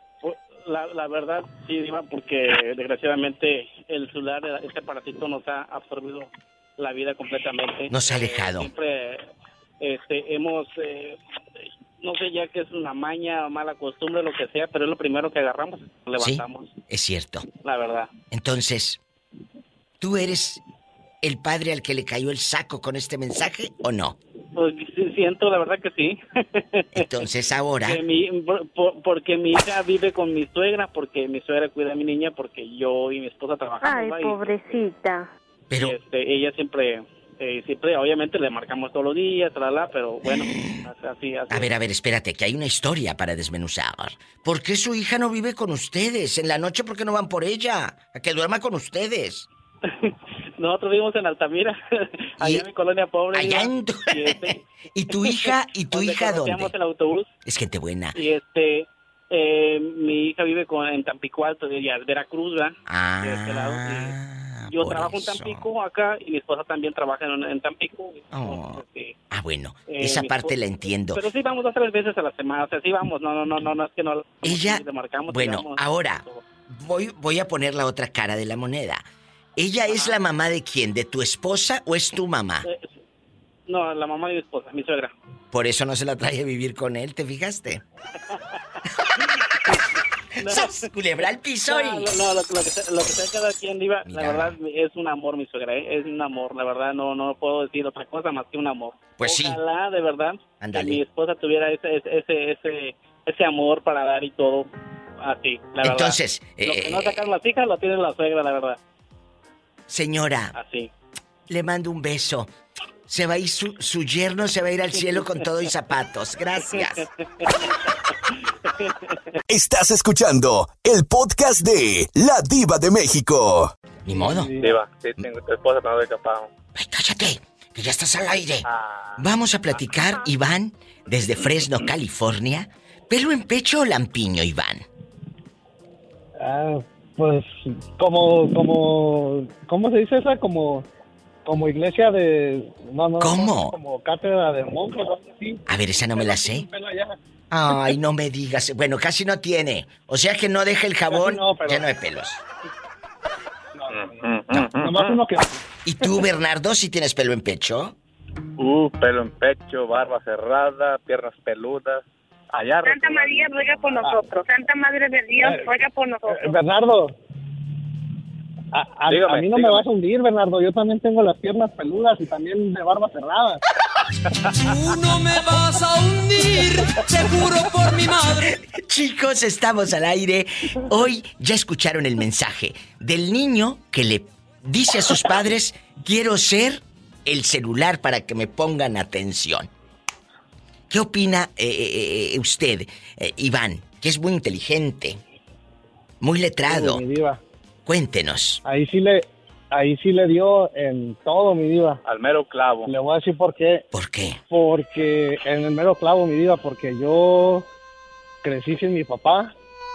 La, la verdad, sí, Diva, porque desgraciadamente el celular, este aparatito nos ha absorbido la vida completamente. Nos ha alejado. Eh, siempre este, hemos, eh, no sé ya que es una maña, mala costumbre, lo que sea, pero es lo primero que agarramos, levantamos. Sí, es cierto. La verdad. Entonces, ¿tú eres el padre al que le cayó el saco con este mensaje o no? Pues sí, siento, la verdad que sí. Entonces ahora... Que mi, por, porque mi hija vive con mi suegra, porque mi suegra cuida a mi niña, porque yo y mi esposa trabajamos. Ay, pobrecita. Pero... Este, ella siempre, eh, siempre, obviamente le marcamos todos los días, tralala, pero bueno, así, así. A ver, a ver, espérate, que hay una historia para desmenuzar. ¿Por qué su hija no vive con ustedes? En la noche, ¿por qué no van por ella? A que duerma con ustedes. Nosotros vivimos en Altamira, allá en mi colonia pobre. Allá en tu... y, este... ¿Y tu hija? ¿Y tu hija dónde? el autobús. Es gente buena. Y este, eh, mi hija vive con, en Tampico Alto, de Veracruz, ¿verdad? Ah, de este lado. Y yo trabajo eso. en Tampico acá y mi esposa también trabaja en, en Tampico. Oh. Este, ah, bueno, eh, esa parte esposa, la entiendo. Pero sí vamos dos tres veces a la semana, o sea, sí vamos, no, no, no, no, no es que no. Ella, le marcamos, bueno, digamos, ahora voy, voy a poner la otra cara de la moneda. ¿Ella Ajá. es la mamá de quién? ¿De tu esposa o es tu mamá? Eh, no, la mamá de mi esposa, mi suegra. Por eso no se la trae a vivir con él, ¿te fijaste? no. ¡Sas! Culebra al piso y... No, no, no lo, lo, que sea, lo que sea cada quien, Diva, la verdad es un amor mi suegra, ¿eh? Es un amor, la verdad no no puedo decir otra cosa más que un amor. Pues Ojalá, sí. Ojalá, de verdad, Ándale. que mi esposa tuviera ese ese ese ese amor para dar y todo así, la verdad. Entonces... Lo eh, que no sacan las hijas lo tiene la suegra, la verdad. Señora, así. Le mando un beso. Se va a ir su, su yerno, se va a ir al cielo con todo y zapatos. Gracias. Estás escuchando el podcast de La Diva de México. Ni modo. Diva, sí, tengo tu esposa, no de capado. Ay, cállate, que ya estás al aire. Ah. Vamos a platicar, Iván, desde Fresno, California. ¿Pelo en pecho o lampiño, Iván? Ah... Pues como, como, ¿cómo se dice esa? Como, como iglesia de... No, no, ¿Cómo? No, como cátedra de monjes, algo así. A ver, esa no me la sé. Ay, no me digas. Bueno, casi no tiene. O sea que no deja el jabón no, pero... lleno de pelos. No, no, no, no. Nomás uno que... ¿Y tú, Bernardo, si tienes pelo en pecho? Uh, pelo en pecho, barba cerrada, piernas peludas. Allá, Santa María ruega por nosotros. Santa Madre de Dios ruega por nosotros. Eh, Bernardo, a, a, dígame, a mí no dígame. me vas a hundir, Bernardo. Yo también tengo las piernas peludas y también de barba cerrada. Tú no me vas a hundir, te juro por mi madre. Chicos, estamos al aire. Hoy ya escucharon el mensaje del niño que le dice a sus padres: quiero ser el celular para que me pongan atención. ¿Qué opina eh, eh, usted, eh, Iván? Que es muy inteligente, muy letrado. Sí, mi diva. Cuéntenos. Ahí sí le, ahí sí le dio en todo, mi diva. Al mero clavo. Le voy a decir por qué. ¿Por qué? Porque en el mero clavo, mi diva, porque yo crecí sin mi papá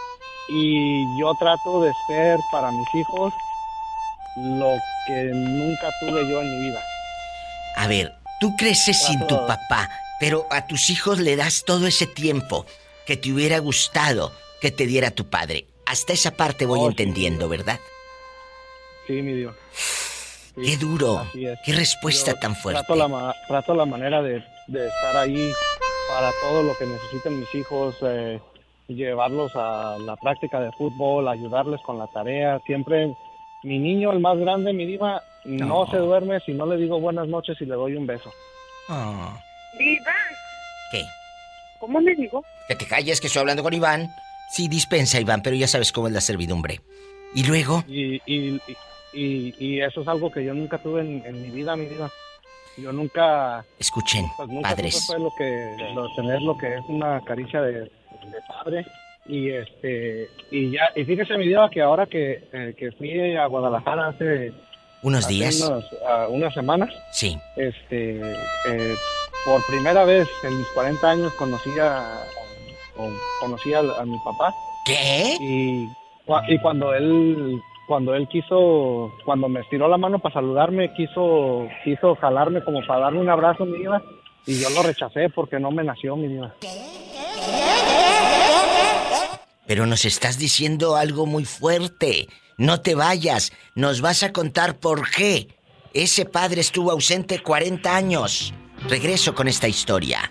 y yo trato de ser para mis hijos lo que nunca tuve yo en mi vida. A ver, tú creces trato sin tu papá. Pero a tus hijos le das todo ese tiempo que te hubiera gustado que te diera tu padre. Hasta esa parte voy oh, entendiendo, sí, ¿verdad? Sí, mi Dios. Sí, ¡qué duro! ¡Qué respuesta Yo tan fuerte! Trato la, trato la manera de, de estar ahí para todo lo que necesiten mis hijos, eh, llevarlos a la práctica de fútbol, ayudarles con la tarea. Siempre, mi niño, el más grande, mi diva, no, no se duerme si no le digo buenas noches y le doy un beso. Oh. Diva. ¿Qué? ¿Cómo le digo? Que te calles, que estoy hablando con Iván. Sí, dispensa, Iván, pero ya sabes cómo es la servidumbre. ¿Y luego? Y, y, y, y eso es algo que yo nunca tuve en, en mi vida, mi vida. yo nunca... Escuchen, pues nunca padres. Fue lo que, lo, tener lo que es una caricia de, de padre. Y este y ya y fíjese mi Diva que ahora que, eh, que fui a Guadalajara hace unos hace días unos, uh, unas semanas sí este eh, por primera vez en mis cuarenta años conocí a, o, conocí a, a mi papá. ¿Qué? Y, y cuando él cuando él quiso cuando me estiró la mano para saludarme quiso quiso jalarme como para darme un abrazo, mi Diva, y yo lo rechacé porque no me nació, mi Diva. Pero nos estás diciendo algo muy fuerte. No te vayas. Nos vas a contar por qué ese padre estuvo ausente cuarenta años. Regreso con esta historia.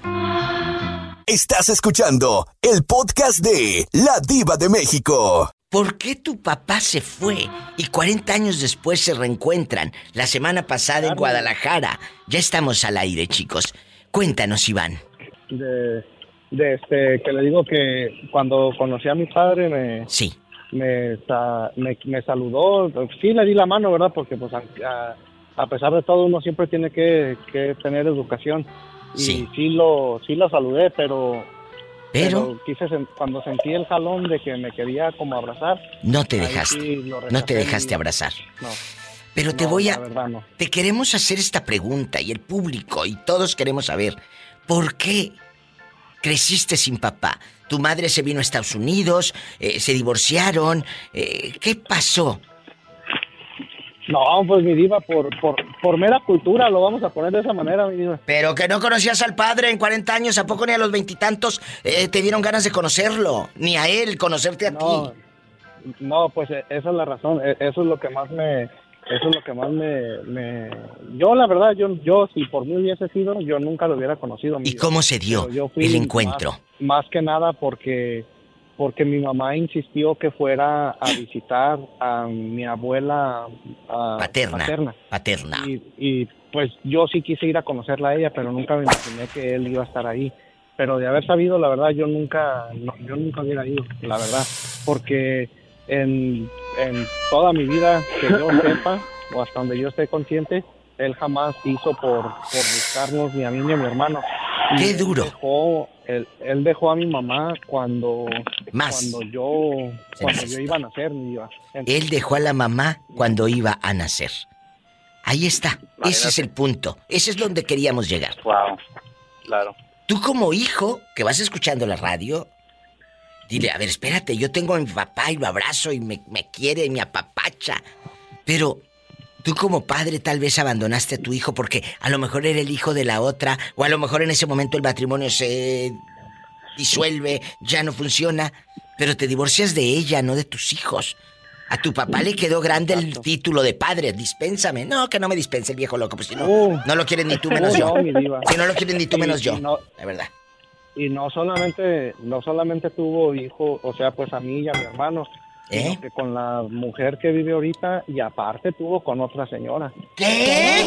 Estás escuchando el podcast de La Diva de México. ¿Por qué tu papá se fue y cuarenta años después se reencuentran? La semana pasada en Guadalajara. Ya estamos al aire, chicos. Cuéntanos, Iván. De... de este que le digo que cuando conocí a mi padre me sí me me, me saludó, sí le di la mano, verdad, porque pues a, a pesar de todo uno siempre tiene que, que tener educación y sí. sí lo sí lo saludé, pero pero, pero quise cuando sentí el jalón de que me quería como abrazar, no te dejaste sí no te dejaste y, abrazar no pero te no, voy a no. te queremos hacer esta pregunta y el público y todos queremos saber ¿por qué creciste sin papá? Tu madre se vino a Estados Unidos, eh, se divorciaron, eh, ¿qué pasó? No, pues mi Diva, por, por, por mera cultura, lo vamos a poner de esa manera, mi Diva. Pero que no conocías al padre en cuarenta años, ¿a poco ni a los veintitantos eh, te dieron ganas de conocerlo? Ni a él, conocerte a no, ti. No, pues esa es la razón, eso es lo que más me... Eso es lo que más me, me... Yo, la verdad, yo, yo si por mí hubiese sido, yo nunca lo hubiera conocido. ¿Y cómo se dio el encuentro? Más, más que nada porque, porque mi mamá insistió que fuera a visitar a mi abuela a, paterna. paterna. Paterna. Y, y pues yo sí quise ir a conocerla a ella, pero nunca me imaginé que él iba a estar ahí. Pero de haber sabido, la verdad, yo nunca, no, yo nunca hubiera ido, la verdad. Porque... En, en toda mi vida, que yo sepa, o hasta donde yo esté consciente, él jamás hizo por, por buscarnos ni a mí ni a mi hermano. ¡Qué duro! Él dejó, él, él dejó a mi mamá cuando, Más. cuando yo cuando yo iba a nacer. Iba. Él dejó a la mamá cuando iba a nacer. Ahí está. Imagínate. Ese es el punto. Ese es donde queríamos llegar. Wow. Claro. Tú como hijo, que vas escuchando la radio... Dile, a ver, espérate, yo tengo a mi papá y lo abrazo y me, me quiere y me apapacha. Pero tú como padre tal vez abandonaste a tu hijo porque a lo mejor era el hijo de la otra, o a lo mejor en ese momento el matrimonio se disuelve, ya no funciona, pero te divorcias de ella, no de tus hijos. A tu papá le quedó grande el título de padre, dispénsame. No, que no me dispense el viejo loco, pues si no, uh, no lo quieres ni tú menos uh, yo. No, si no lo quieres ni tú menos yo, no, la verdad. Y no solamente, no solamente tuvo hijo, o sea, pues a mí y a mi hermano, ¿eh? Sino que con la mujer que vive ahorita y aparte tuvo con otra señora. ¿Qué?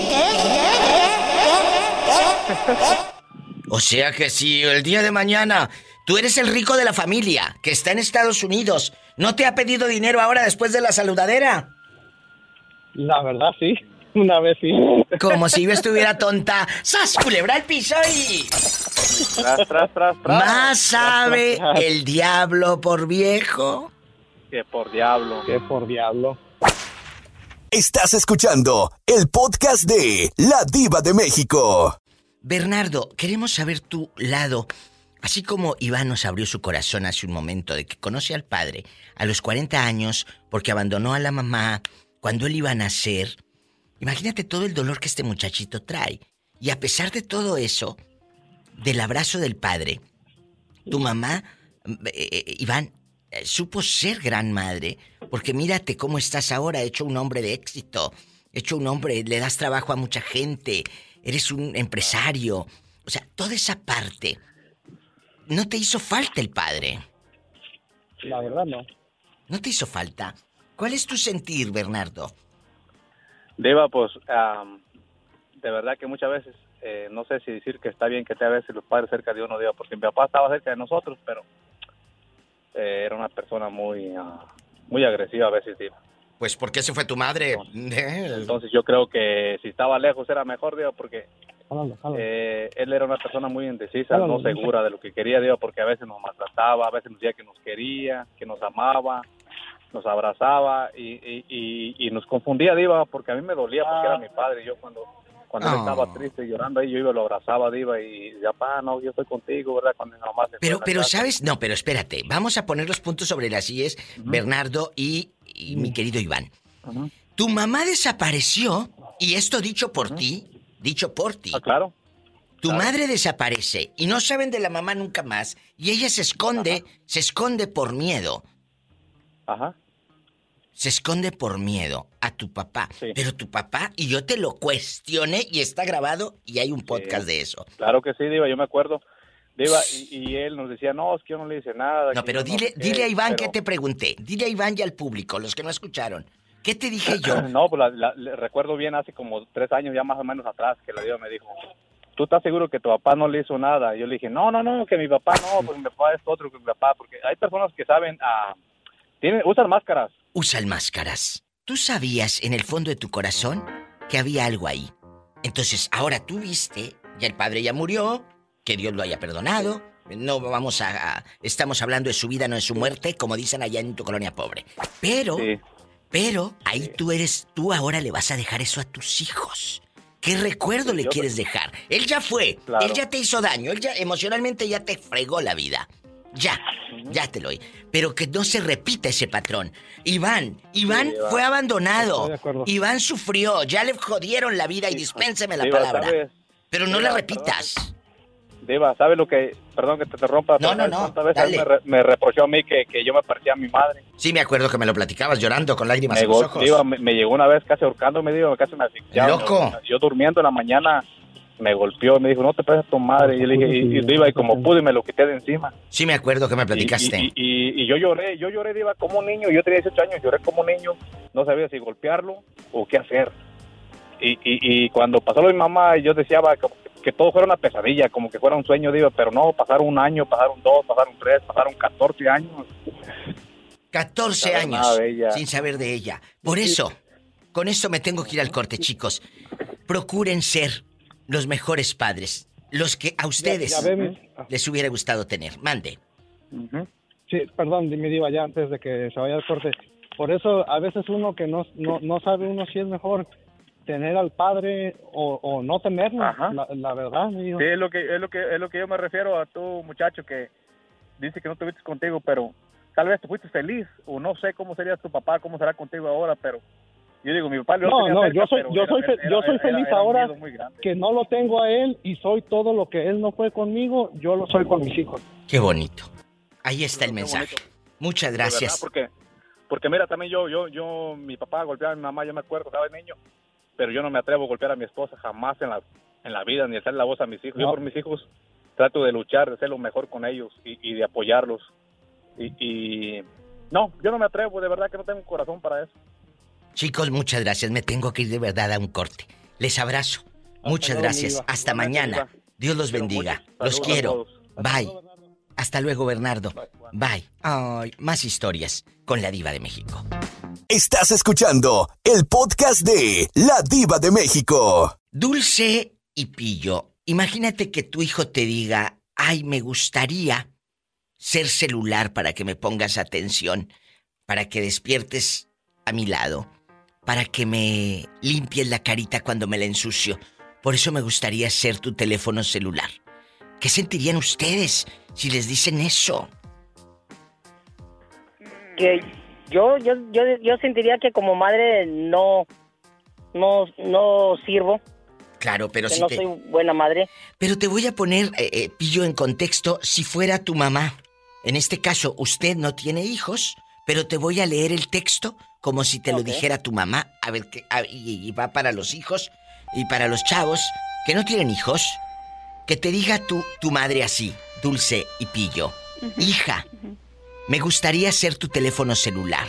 O sea que si el día de mañana tú eres el rico de la familia que está en Estados Unidos, ¿no te ha pedido dinero ahora después de la saludadera? La verdad sí. Una vez sí. Como si yo estuviera tonta. ¡Sas, culebra al piso y... Tras, tras, tras, tras. Más sabe tras, tras. El diablo por viejo que por diablo. Que por diablo. Estás escuchando el podcast de La Diva de México. Bernardo, queremos saber tu lado. Así como Iván nos abrió su corazón hace un momento de que conoce al padre a los cuarenta años porque abandonó a la mamá cuando él iba a nacer. Imagínate todo el dolor que este muchachito trae. Y a pesar de todo eso, del abrazo del padre, tu mamá, eh, Iván, eh, supo ser gran madre. Porque mírate cómo estás ahora, hecho un hombre de éxito. Hecho un hombre, le das trabajo a mucha gente. Eres un empresario. O sea, toda esa parte, ¿no te hizo falta el padre? La verdad no. ¿No te hizo falta? ¿Cuál es tu sentir, Bernardo? Diva, pues, um, de verdad que muchas veces, eh, no sé si decir que está bien que te a veces los padres cerca de uno, Diva, porque mi papá estaba cerca de nosotros, pero eh, era una persona muy, uh, muy agresiva a veces, Diva. Pues, ¿por qué se fue tu madre? Entonces, entonces yo creo que si estaba lejos era mejor, Diva, porque jálalo, jálalo. Eh, él era una persona muy indecisa, Jálalo, no segura de lo que quería, Diva, porque a veces nos maltrataba, a veces nos decía que nos quería, que nos amaba, nos abrazaba y, y, y, y nos confundía, Diva, porque a mí me dolía porque era mi padre. Yo cuando cuando él Oh. estaba triste y llorando ahí, yo iba y lo abrazaba, Diva, y decía, papá, no, yo estoy contigo, ¿verdad? Cuando mi mamá se Pero, fue a la pero, casa. ¿sabes? No, pero espérate. Vamos a poner los puntos sobre las sillas, Bernardo y, y mi querido Iván. Ujú. Tu mamá desapareció, y esto dicho por ti, dicho por ti. Ah, claro. Tu Claro. madre desaparece y no saben de la mamá nunca más, y ella se esconde, se esconde por miedo. Ajá. Se esconde por miedo a tu papá. Sí. Pero tu papá, y yo te lo cuestioné, y está grabado, y hay un podcast de eso. Claro que sí, Diva, yo me acuerdo. Diva, y, y él nos decía, no, es que yo no le hice nada. No, que pero yo no dile, sé qué", dile a Iván pero- que te pregunté. Dile a Iván y al público, los que no escucharon. ¿Qué te dije yo? No, pues la, la- le recuerdo bien hace como tres años ya más o menos atrás que la Diva me dijo, ¿tú estás seguro que tu papá no le hizo nada? Y yo le dije, no, no, no, que mi papá no, pues mi papá es otro que mi papá, porque hay personas que saben, ah, tienen, usan máscaras. Usan máscaras. ¿Tú sabías en el fondo de tu corazón que había algo ahí? Entonces, ahora tú viste, ya el padre ya murió, que Dios lo haya perdonado. No vamos a, a- estamos hablando de su vida, no de su muerte, como dicen allá en tu colonia pobre. Pero, pero, ahí tú eres, tú ahora le vas a dejar eso a tus hijos. ¿Qué recuerdo le yo- quieres dejar? Él ya fue, Claro. él ya te hizo daño, él ya emocionalmente ya te fregó la vida. Ya, ya te lo doy. Pero que no se repita ese patrón. Iván, Iván Sí, Iván. fue abandonado. Estoy de acuerdo. Iván sufrió, ya le jodieron la vida y dispénseme la Diva, palabra. ¿sabes? Pero no Diva, la repitas. Diva, ¿sabes lo que, perdón que te interrumpa? No, pero no, no, ¿cuántas veces dale. me, re- me reprochó a mí que, que yo me parecía a mi madre? Sí, me acuerdo que me lo platicabas llorando con lágrimas Me, en los go- ojos. Diva, me, me llegó una vez casi ahorcándome, Diva, casi me asfixiaba. ¡Loco! Yo, yo durmiendo en la mañana me golpeó, me dijo, no te pases a tu madre. Y yo le dije, y, y, Diva, y como pude me lo quité de encima. Sí, me acuerdo que me platicaste. Y, y, y- y yo lloré, yo lloré, Diva, como un niño. Yo tenía dieciocho años, lloré como un niño. No sabía si golpearlo o qué hacer. Y, y, y cuando pasó lo de mi mamá, yo deseaba como que, que todo fuera una pesadilla, como que fuera un sueño, Diva, pero no, pasaron un año, pasaron dos, pasaron tres, pasaron catorce años. catorce Saber años nada de ella. sin saber de ella. Por eso, con esto me tengo que ir al corte, chicos. Procuren ser los mejores padres, los que a ustedes ya ve mi- les hubiera gustado tener. Mande. Sí, perdón, me diva ya antes de que se vaya al corte. Por eso a veces uno que no, no, no sabe uno si es mejor tener al padre o, o no tenerlo, la, la verdad, mi diva. Sí, es lo que es lo que es lo que yo me refiero a tu muchacho que dice que no estuviste contigo, pero tal vez tú fuiste feliz o no sé cómo sería tu papá, cómo será contigo ahora, pero yo digo mi papá lo No, tenía no, cerca, yo soy, pero yo era- soy, fe- era- yo soy era- feliz era un ahora miedo muy grande. que no lo tengo a él y soy todo lo que él no fue conmigo, yo lo soy con mis hijos. Qué bonito. Ahí está el mensaje. Muchas De verdad, gracias. porque porque mira, también yo yo yo mi papá golpeaba a mi mamá, yo me acuerdo, estaba niño, pero yo no me atrevo a golpear a mi esposa jamás en la en la vida ni hacer la voz a mis hijos. Yo No. por mis hijos trato de luchar, de hacer lo mejor con ellos y, y de apoyarlos. Y, y no, yo no me atrevo, de verdad que no tengo un corazón para eso. Chicos, muchas gracias. Me tengo que ir de verdad a un corte. Les abrazo. Muchas luego, gracias. mi diva. Hasta Igualmente, mañana. diva. Dios los Quiero bendiga. mucho. Los Saludos a quiero. todos. Bye. Hasta luego, Bernardo. Bye. Ay, más historias con la Diva de México. Estás escuchando el podcast de La Diva de México. Dulce y Pillo, imagínate que tu hijo te diga, ay, me gustaría ser celular para que me pongas atención, para que despiertes a mi lado, para que me limpies la carita cuando me la ensucio. Por eso me gustaría ser tu teléfono celular. ¿Qué sentirían ustedes si les dicen eso? Que yo, yo, yo, yo sentiría que como madre no, no, no sirvo. Claro, pero que si no te... soy buena madre. Pero te voy a poner, eh, eh, Pillo, en contexto, si fuera tu mamá. En este caso, usted no tiene hijos, pero te voy a leer el texto como si te lo dijera tu mamá. A ver, qué a- y, y va para los hijos y para los chavos que no tienen hijos. Que te diga tu, tu madre así, Dulce y Pillo. Hija, me gustaría ser tu teléfono celular.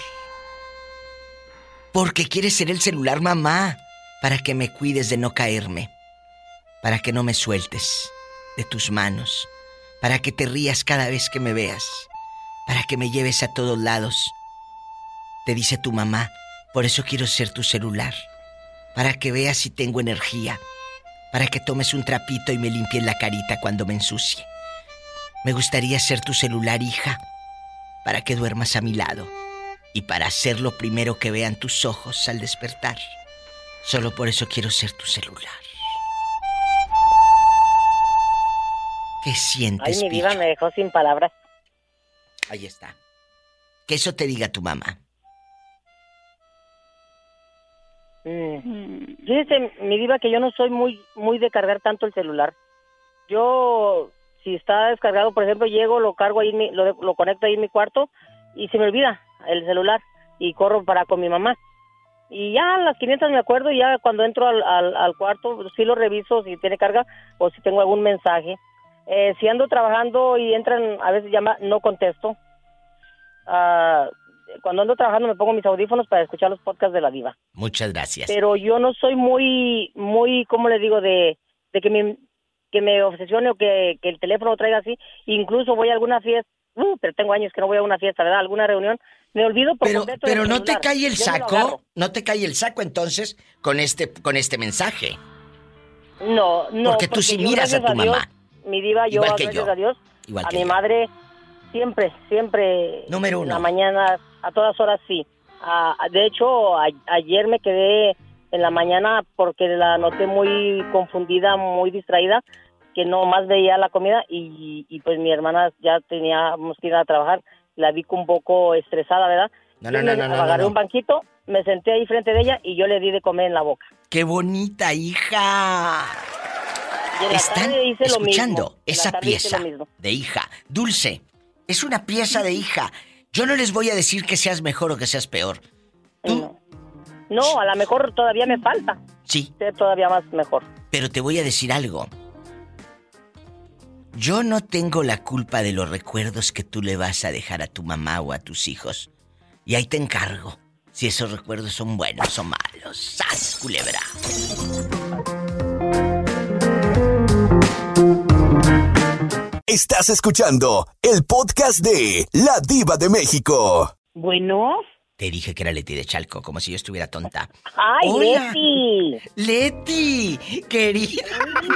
Porque quieres ser el celular, mamá, para que me cuides de no caerme. Para que no me sueltes de tus manos. Para que te rías cada vez que me veas. Para que me lleves a todos lados. Te dice tu mamá, por eso quiero ser tu celular. Para que veas si tengo energía. para que tomes un trapito y me limpies la carita cuando me ensucie. Me gustaría ser tu celular, hija, para que duermas a mi lado y para ser lo primero que vean tus ojos al despertar. Solo por eso quiero ser tu celular. ¿Qué sientes, Ay, mi diva pillo? me dejó sin palabras. Ahí está. Que eso te diga tu mamá. Mm. Fíjese, mi diva, que yo no soy muy muy de cargar tanto el celular. Yo, si está descargado, por ejemplo, llego, lo cargo ahí, en mi, lo, lo conecto ahí en mi cuarto y se me olvida el celular y corro para con mi mamá. Y ya a las quinientas me acuerdo y ya cuando entro al, al, al cuarto, sí lo reviso si tiene carga o si tengo algún mensaje. Eh, si ando trabajando y entran, a veces llama, no contesto. Uh, cuando ando trabajando me pongo mis audífonos para escuchar los podcasts de la diva. Muchas gracias. Pero yo no soy muy, muy, ¿cómo le digo? De, de que me, que me obsesione o que, que el teléfono lo traiga así. Incluso voy a alguna fiesta, uh, pero tengo años que no voy a una fiesta, ¿verdad? Alguna reunión, me olvido por Pero, completo pero del no te celular. cae el Yo me lo saco, agarro. no te cae el saco entonces con este, con este mensaje. No, no. Porque tú sí yo, miras a gracias tu Dios, mamá. Mi diva, yo, Igual que gracias yo. a Dios, Igual a que mi yo. madre, siempre, siempre. Número En uno. la mañana, a todas horas sí. Ah, de hecho, a- ayer me quedé en la mañana porque la noté muy confundida, muy distraída, que no más veía la comida y, y pues mi hermana ya teníamos que ir a trabajar. La vi un poco estresada, ¿verdad? No, no, Yo no, me no, no, agarré no. un banquito, me senté ahí frente de ella y yo le di de comer en la boca. ¡Qué bonita, hija! Y en la Están tarde hice lo escuchando mismo. En la esa tarde hice pieza lo mismo. de hija. Dulce, es una pieza de hija. Yo no les voy a decir que seas mejor o que seas peor. No. No, a lo mejor todavía me falta. Sí. Ser todavía más mejor. Pero te voy a decir algo. Yo no tengo la culpa de los recuerdos que tú le vas a dejar a tu mamá o a tus hijos. Y ahí te encargo si esos recuerdos son buenos o malos. ¡Sas, culebra! Estás escuchando el podcast de La Diva de México. Bueno. Te dije que era Leti de Chalco, como si yo estuviera tonta. ¡Ay, Hola. Leti! ¡Leti! ¡Querida!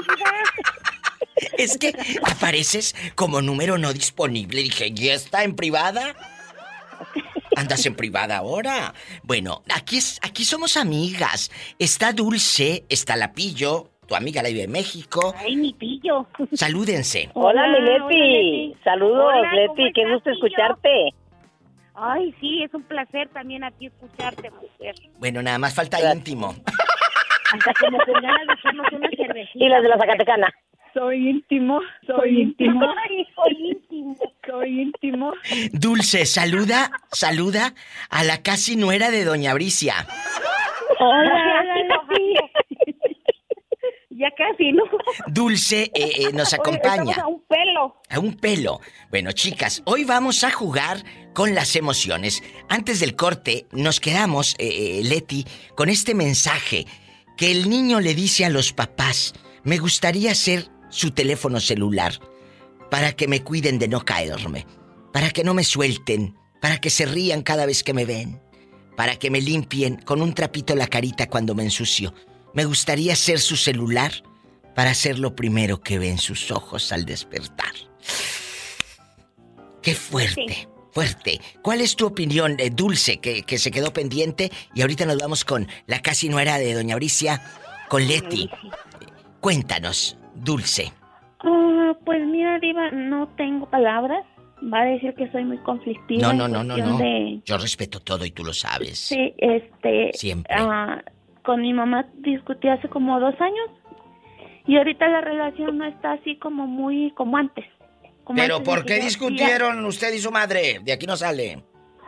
Es que apareces como número no disponible. Dije, ¿ya está en privada? ¿Andas en privada ahora? Bueno, aquí, es, aquí somos amigas. Está Dulce, está la Pillo, tu amiga la Diva de México. Ay, mi Pillo. Salúdense. Hola, mi Leti. hola, Leti. Saludos, Hola, ¿cómo Leti. Qué estás, gusto Pillo? escucharte. Ay, sí, es un placer también aquí escucharte, mujer. Bueno, nada más falta íntimo. Hasta como con ganas de echarnos una cervecita. Y las de la Zacatecana. Soy íntimo, soy íntimo. Ay, soy íntimo. Soy íntimo. Dulce, saluda, saluda a la casi nuera de Doña Bricia. Hola, Leti. Ya casi, ¿no? Dulce eh, eh, nos Oye, acompaña. estamos a un pelo. A un pelo. Bueno, chicas, hoy vamos a jugar con las emociones. Antes del corte, nos quedamos, eh, eh, Leti, con este mensaje que el niño le dice a los papás: me gustaría ser su teléfono celular para que me cuiden de no caerme, para que no me suelten, para que se rían cada vez que me ven, para que me limpien con un trapito la carita cuando me ensucio. Me gustaría ser su celular para ser lo primero que ven sus ojos al despertar. ¡Qué fuerte! Sí. Fuerte. ¿Cuál es tu opinión, eh, Dulce, que, que se quedó pendiente? Y ahorita nos vamos con la casi nuera de Doña Bricia, con Leti. Cuéntanos, Dulce. Uh, pues mira, Diva, no tengo palabras. Va a decir que soy muy conflictiva. No, no, no, no, no. De... Yo respeto todo y tú lo sabes. Sí, este... Siempre. Uh, con mi mamá discutí hace como dos años. Y ahorita la relación no está así como muy... como antes. Como ¿Pero antes por qué discutieron usted y su madre? De aquí no sale.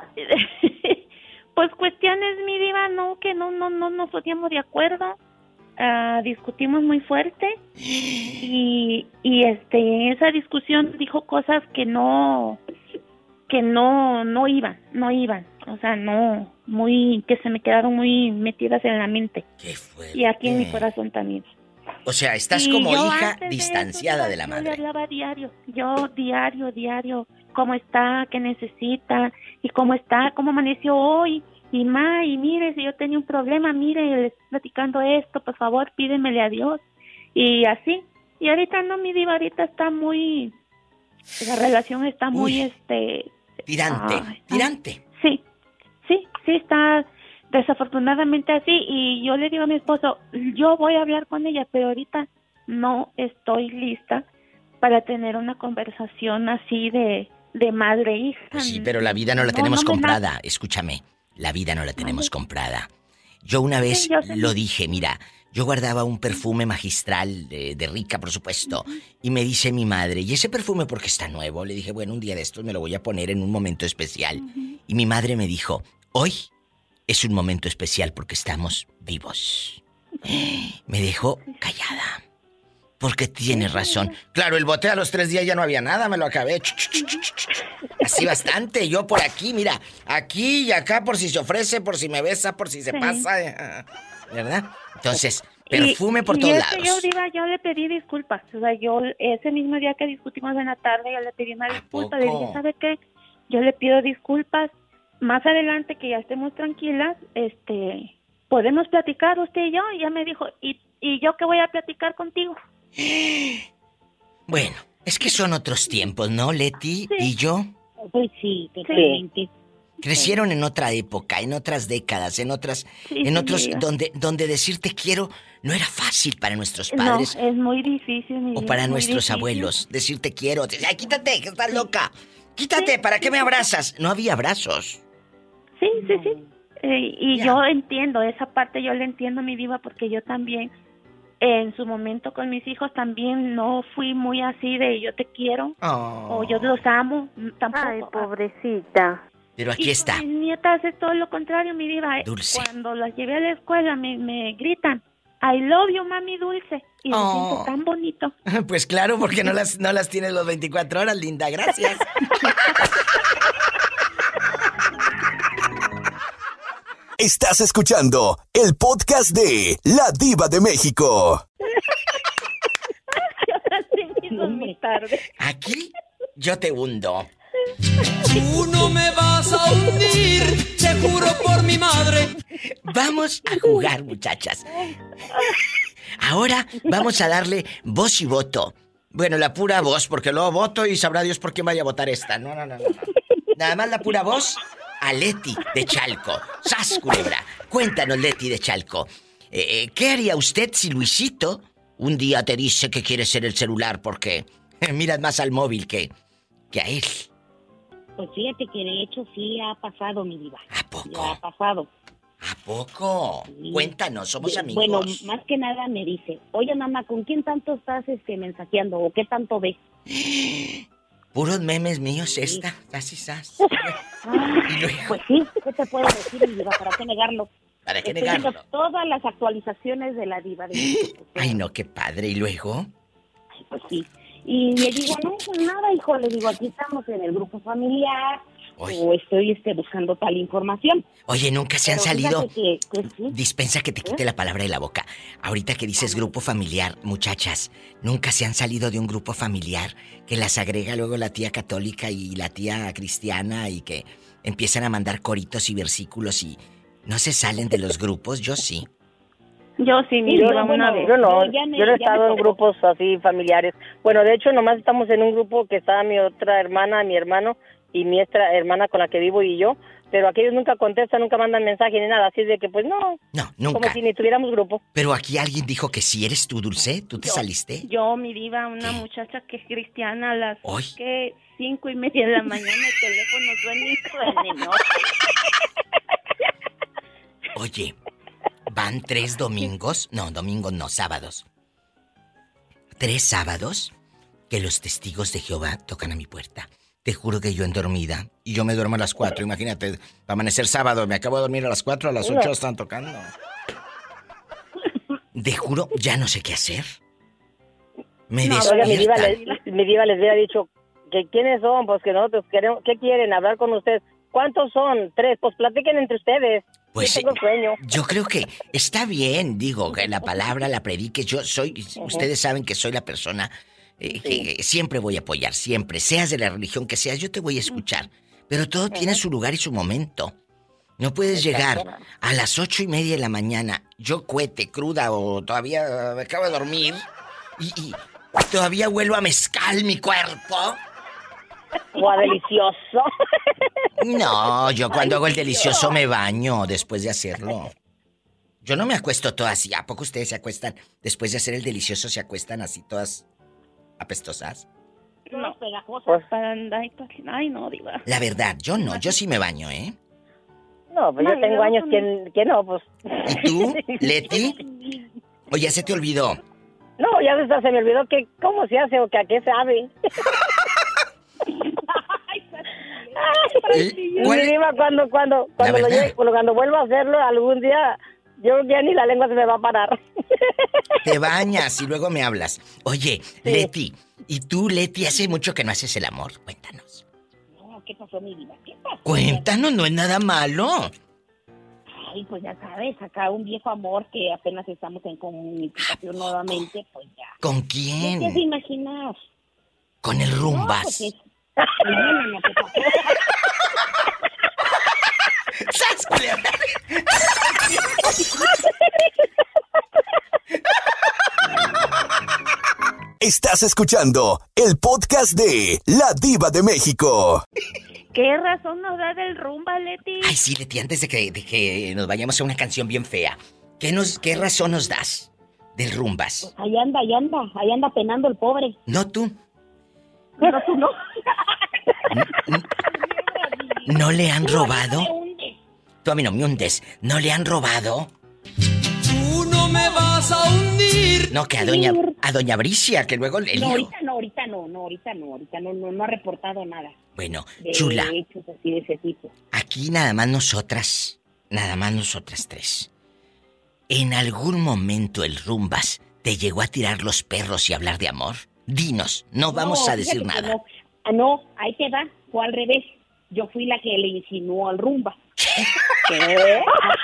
Pues cuestiones, mi Diva, no, que no, no, no nos poníamos de acuerdo. Uh, discutimos muy fuerte y, y este en esa discusión dijo cosas que no que no no iban no iban o sea no muy que se me quedaron muy metidas en la mente. Qué fuerte. Y aquí en mi corazón también. O sea, estás y como yo hija antes distanciada de, eso, de la yo madre. Yo le hablaba diario, yo diario, diario, cómo está, qué necesita y cómo está, cómo amaneció hoy. Y ma, y mire, si yo tenía un problema, mire, le estoy platicando esto, por favor, pídemele a Dios. y así. Y ahorita no, mi diva, ahorita está muy, la relación está muy, Uy. este... Tirante, ay, tirante. Sí, sí, sí está desafortunadamente así, y yo le digo a mi esposo, yo voy a hablar con ella, pero ahorita no estoy lista para tener una conversación así de, de madre e hija. Pues sí, pero la vida no la No, tenemos no me comprada. da- Escúchame, la vida no la tenemos comprada. Yo una vez Sí, yo sé. lo dije, mira, yo guardaba un perfume magistral de, de rica, por supuesto, y me dice mi madre, ¿y ese perfume porque está nuevo? Le dije, bueno, un día de estos me lo voy a poner en un momento especial. Y mi madre me dijo, hoy es un momento especial porque estamos vivos. Me dejó callada. Porque tiene razón. Claro, el bote a los tres días ya no había nada, me lo acabé. Ch, ch, ch, ch, ch. Así bastante, yo por aquí, mira, aquí y acá por si se ofrece, por si me besa, por si se Sí. pasa, eh, ¿verdad? Entonces, Y- perfume por y todos es que lados. Yo, diva, yo le pedí disculpas. O sea, yo ese mismo día que discutimos en la tarde, yo le pedí una disculpa. Le poco? dije, ¿sabe qué? Yo le pido disculpas. Más adelante, que ya estemos tranquilas, este, podemos platicar usted y yo. Y ya me dijo, ¿y, y yo qué voy a platicar contigo? Bueno, es que son otros tiempos, ¿no, Leti y yo? Pues sí, totalmente. Crecieron en otra época, en otras décadas, en otras, Sí, en sí, otros, diva. donde, donde decir te quiero no era fácil para nuestros padres. No, es muy difícil. mi O vida, para muy nuestros difícil. abuelos, decir te quiero. Ay, quítate, que estás loca. Quítate, ¿para qué me abrazas? No había abrazos. Sí, sí, sí. Eh, y yo entiendo, esa parte yo la entiendo, mi diva, porque yo también, en su momento con mis hijos, también no fui muy así de yo te quiero, o yo los amo, tampoco. Ay, pobrecita. Pero aquí Y está. con mis nietas es todo lo contrario, mi diva. Dulce. Cuando las llevé a la escuela me, me gritan, I love you, mami dulce. Y lo Oh. siento tan bonito. Pues claro, porque no las, no las tienes los veinticuatro horas, linda. Gracias. Estás escuchando el podcast de La Diva de México. Muy tarde. Aquí yo te hundo. Tú no me vas a hundir, te juro por mi madre. Vamos a jugar, muchachas. Ahora vamos a darle voz y voto. Bueno, la pura voz, porque luego voto y sabrá Dios por quién vaya a votar esta. No, no, no, no. Nada más la pura voz a Leti de Chalco. ¡Sas, culebra! Cuéntanos, Leti de Chalco. Eh, eh, ¿Qué haría usted si Luisito un día te dice que quiere ser el celular porque miras más al móvil que, que a él? Pues fíjate que de hecho sí ha pasado, mi diva. ¿A poco? Ya ha pasado. ¿A poco? Cuéntanos, somos De- amigos. Bueno, más que nada me dice, oye mamá, ¿con quién tanto estás este, mensajeando o qué tanto ves? Puros memes míos esta. Sas y sas. Ay, pues sí, ¿qué te puedo decir, mi diva? ¿Para qué negarlo? ¿Para qué Estoy viendo negarlo? todas las actualizaciones de la diva de México. Ay, no, qué padre. ¿Y luego? Pues sí. Y le digo, no, pues nada, hijo, le digo, aquí estamos en el grupo familiar, o estoy este, buscando tal información. Oye, nunca se han Pero salido... fíjate que- que sí. Dispensa que te quite la palabra de la boca. Ahorita que dices grupo familiar, muchachas, nunca se han salido de un grupo familiar que las agrega luego la tía católica y la tía cristiana y que empiezan a mandar coritos y versículos y no se salen de los grupos. Yo sí. Yo sí, mi Yo, diva, no, una vez. yo no, Yo ya me- yo no he ya me estado en tocó. grupos así familiares. Bueno, de hecho, nomás estamos en un grupo que está mi otra hermana, mi hermano y mi otra hermana con la que vivo y yo, pero aquellos nunca contestan, nunca mandan mensaje ni nada, así es de que pues no, No, nunca. como si ni tuviéramos grupo. Pero aquí alguien dijo que si eres tú, Dulce, ¿tú te Yo- saliste? Yo, mi diva, una muchacha que es cristiana, a las Hoy. que cinco y media de la mañana el teléfono suena y suena, ¿no? Oye, van tres domingos, no, domingos no, sábados. Tres sábados que los testigos de Jehová tocan a mi puerta. Te juro que yo en dormida, y yo me duermo a las cuatro, imagínate, para amanecer sábado, me acabo de dormir a las cuatro, a las ocho están tocando. Te juro, ya no sé qué hacer. Me No, oiga, mi diva, despiertan. les, mi diva les hubiera dicho que quiénes son, pues que nosotros queremos, ¿qué quieren? Hablar con ustedes. ¿Cuántos son? Tres, pues platiquen entre ustedes. Pues Yo tengo sueño. Yo creo que está bien, digo, que la palabra la predique. Yo soy, ustedes saben que soy la persona eh, que siempre voy a apoyar, siempre. Seas de la religión que seas, yo te voy a escuchar. Pero todo tiene su lugar y su momento. No puedes llegar a las ocho y media de la mañana, yo cuete, cruda o todavía me acabo de dormir, Y, y todavía huelo a mezcal mi cuerpo. O a delicioso. No, yo cuando hago el delicioso me baño después de hacerlo. Yo no me acuesto todas así. ¿A poco ustedes se acuestan después de hacer el delicioso? ¿Se acuestan así todas apestosas? No, pegajosas para andar. Ay, no, diva. La verdad, yo no. Yo sí me baño, ¿eh? No, pues yo tengo años que, que no, pues. ¿Y tú, Leti? ¿O ya se te olvidó? No, ya hasta se me olvidó que cómo se hace o que a qué sabe. ¿Cuál? Mi diva, cuando, cuando, cuando, lo llegue, cuando vuelva a hacerlo algún día, yo ya ni la lengua se me va a parar. Te bañas y luego me hablas. Oye, sí. Leti, ¿y tú, Leti, hace mucho que no haces el amor? Cuéntanos. No, ¿qué pasó, mi diva? ¿Qué pasó? Cuéntanos, no es nada malo. Ay, pues ya sabes, acá un viejo amor que apenas estamos en comunicación nuevamente, pues ya. ¿Con quién? ¿Qué te has imaginado? Con el Rumbas. No, pues es... no, no, no, ¿qué pasó? Estás escuchando el podcast de La Diva de México. ¿Qué razón nos da del rumba, Leti? Ay, sí, Leti, antes de que, de que nos vayamos a una canción bien fea, ¿qué, nos, ¿qué razón nos das del Rumbas? Pues ahí anda, ahí anda, ahí anda penando el pobre. No tú. Pero tú no. ¿No le han robado? Tú a mí no me hundes. ¿No le han robado? Tú no me vas a hundir. No, que a doña, a doña Bricia, que luego le... No, ahorita no, ahorita no, no, ahorita no, ahorita no, no, no ha reportado nada. Bueno, de chula. hechos así de ese tipo. Aquí nada más nosotras, nada más nosotras tres. ¿En algún momento el Rumbas te llegó a tirar los perros y hablar de amor? Dinos, no vamos no, a decir nada. No. Ah, no, ahí te va, fue al revés. Yo fui la que le insinuó al Rumba. ¿Qué? ¿Qué?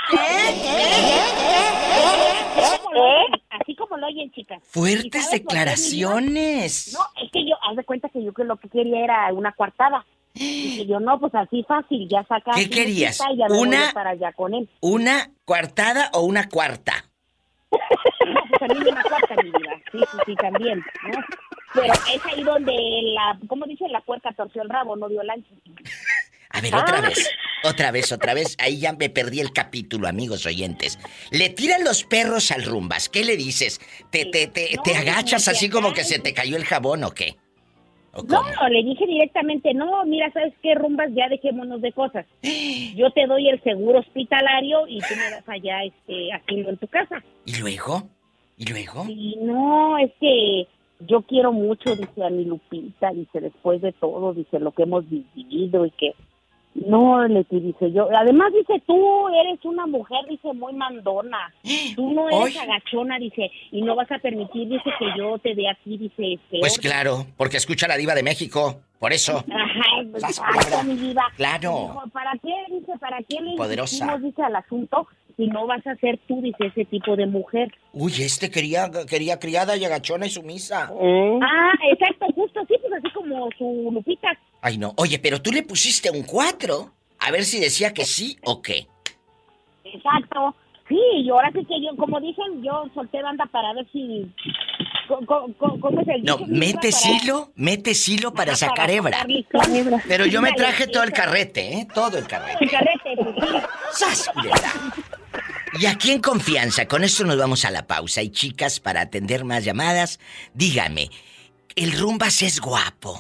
Así como lo oyen, chicas. Fuertes declaraciones. No, es que yo, haz de cuenta que yo que lo que quería era una coartada. Y que yo, no, pues así fácil, ya saca. ¿Qué querías? Ya me ¿Una, voy para allá con él. ¿Una coartada o una cuarta? No, pues a mí me una cuarta, mi vida. Sí, sí, sí, también, ¿no? Pero es ahí donde la, ¿cómo dice? La puerca torció el rabo, no dio el ancho. A ver, otra ah. vez, otra vez, otra vez. Ahí ya me perdí el capítulo, amigos oyentes. Le tiran los perros al Rumbas. ¿Qué le dices? ¿Te, te, te, no, te agachas no, así como que se te cayó el jabón o qué? ¿O no, le dije directamente, no, mira, ¿sabes qué, Rumbas? Ya dejémonos de cosas. Yo te doy el seguro hospitalario y tú me das allá, este, asilo en tu casa. ¿Y luego? ¿Y luego? Y no, es que yo quiero mucho, dice, a mi Lupita, dice, después de todo, dice, lo que hemos vivido y que... No, Leti, dice yo. Además, dice, tú eres una mujer, dice, muy mandona. Tú no eres Oy. agachona, dice, y no vas a permitir, dice, que yo te dé aquí, dice, peor. Pues claro, porque escucha a la Diva de México, por eso. Ajá, exacto, mi diva. Claro. Dijo, ¿para qué, dice, para qué le Poderosa. insistimos, dice, al asunto, si no vas a ser tú, dice, ese tipo de mujer? Uy, este quería, quería criada y agachona y sumisa. ¿Eh? Ah, exacto, justo así, pues así como su Lupita. Ay, no. Oye, pero tú le pusiste un cuatro. A ver si decía que sí o qué. Exacto. Sí, y ahora sí que yo, como dicen, yo solté banda para ver si... ¿Cómo, cómo es el no, mete hilo, mete hilo para ah, sacar para hebra. hebra. Pero yo me traje todo el carrete, ¿eh? Todo el carrete. El carrete, pues sí. ¡Sas, culebra! Y aquí en confianza, con esto nos vamos a la pausa. Y chicas, para atender más llamadas, dígame, ¿el Rumbas es guapo?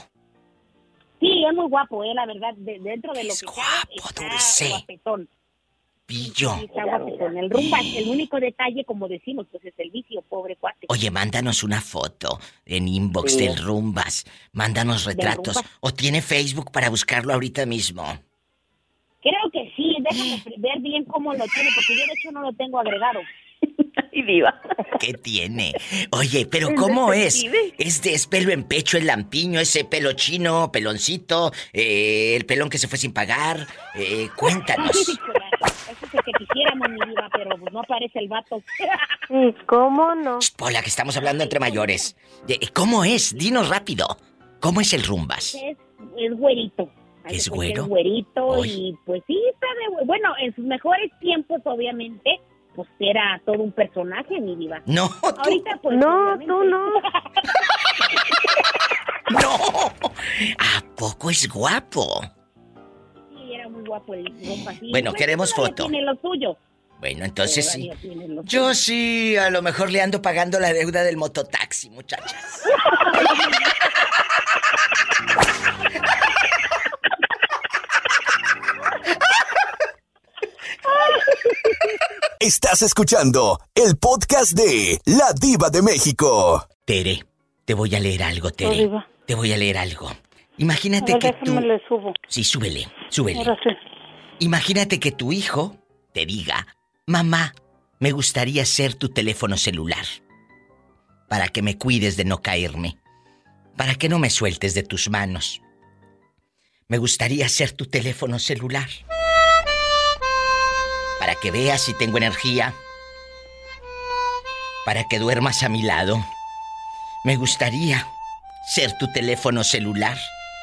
Sí, es muy guapo, eh, la verdad, de, dentro de lo es que guapo, está dulce. Guapetón. Pillo. Sí, está guapetón. El Rumbas, el único detalle, como decimos, pues es el vicio, pobre cuate. Oye, mándanos una foto en inbox sí. del Rumbas. Mándanos retratos. Rumbas. ¿O tiene Facebook para buscarlo ahorita mismo? Creo que sí, déjame ver bien cómo lo tiene, porque yo de hecho no lo tengo agregado. Y diva. ¿Qué tiene? Oye, pero ¿cómo es? ¿Es de es pelo en pecho, el lampiño, ese pelo chino, peloncito, eh, el pelón que se fue sin pagar? Eh, cuéntanos. Sí, claro. Eso es el que quisiéramos, mi diva, pero no aparece el vato. ¿Cómo no? Pola, que estamos hablando entre mayores. ¿Cómo es? Dinos rápido. ¿Cómo es el Rumbas? Es, es güerito. ¿Es güero? Es güerito. Oy. Y pues sí, está de... Bueno, en sus mejores tiempos, obviamente... pues era todo un personaje, mi diva. No, tú. Ahorita pues No, obviamente. tú no. ¡No! ¿A poco es guapo? Sí, era muy guapo el compa, sí. Bueno, queremos todavía foto. Tiene lo suyo. Bueno, entonces sí. Todavía tiene lo Yo suyo. sí, a lo mejor le ando pagando la deuda del mototaxi, muchachas. Estás escuchando el podcast de La Diva de México. Tere, te voy a leer algo, Tere. Diva. Te voy a leer algo. Imagínate A ver, que tú... déjame le subo. Sí, súbele, súbele. Ahora sí. Imagínate que tu hijo te diga, mamá, me gustaría ser tu teléfono celular. Para que me cuides de no caerme. Para que no me sueltes de tus manos. Me gustaría ser tu teléfono celular. Para que veas si tengo energía. Para que duermas a mi lado. Me gustaría ser tu teléfono celular.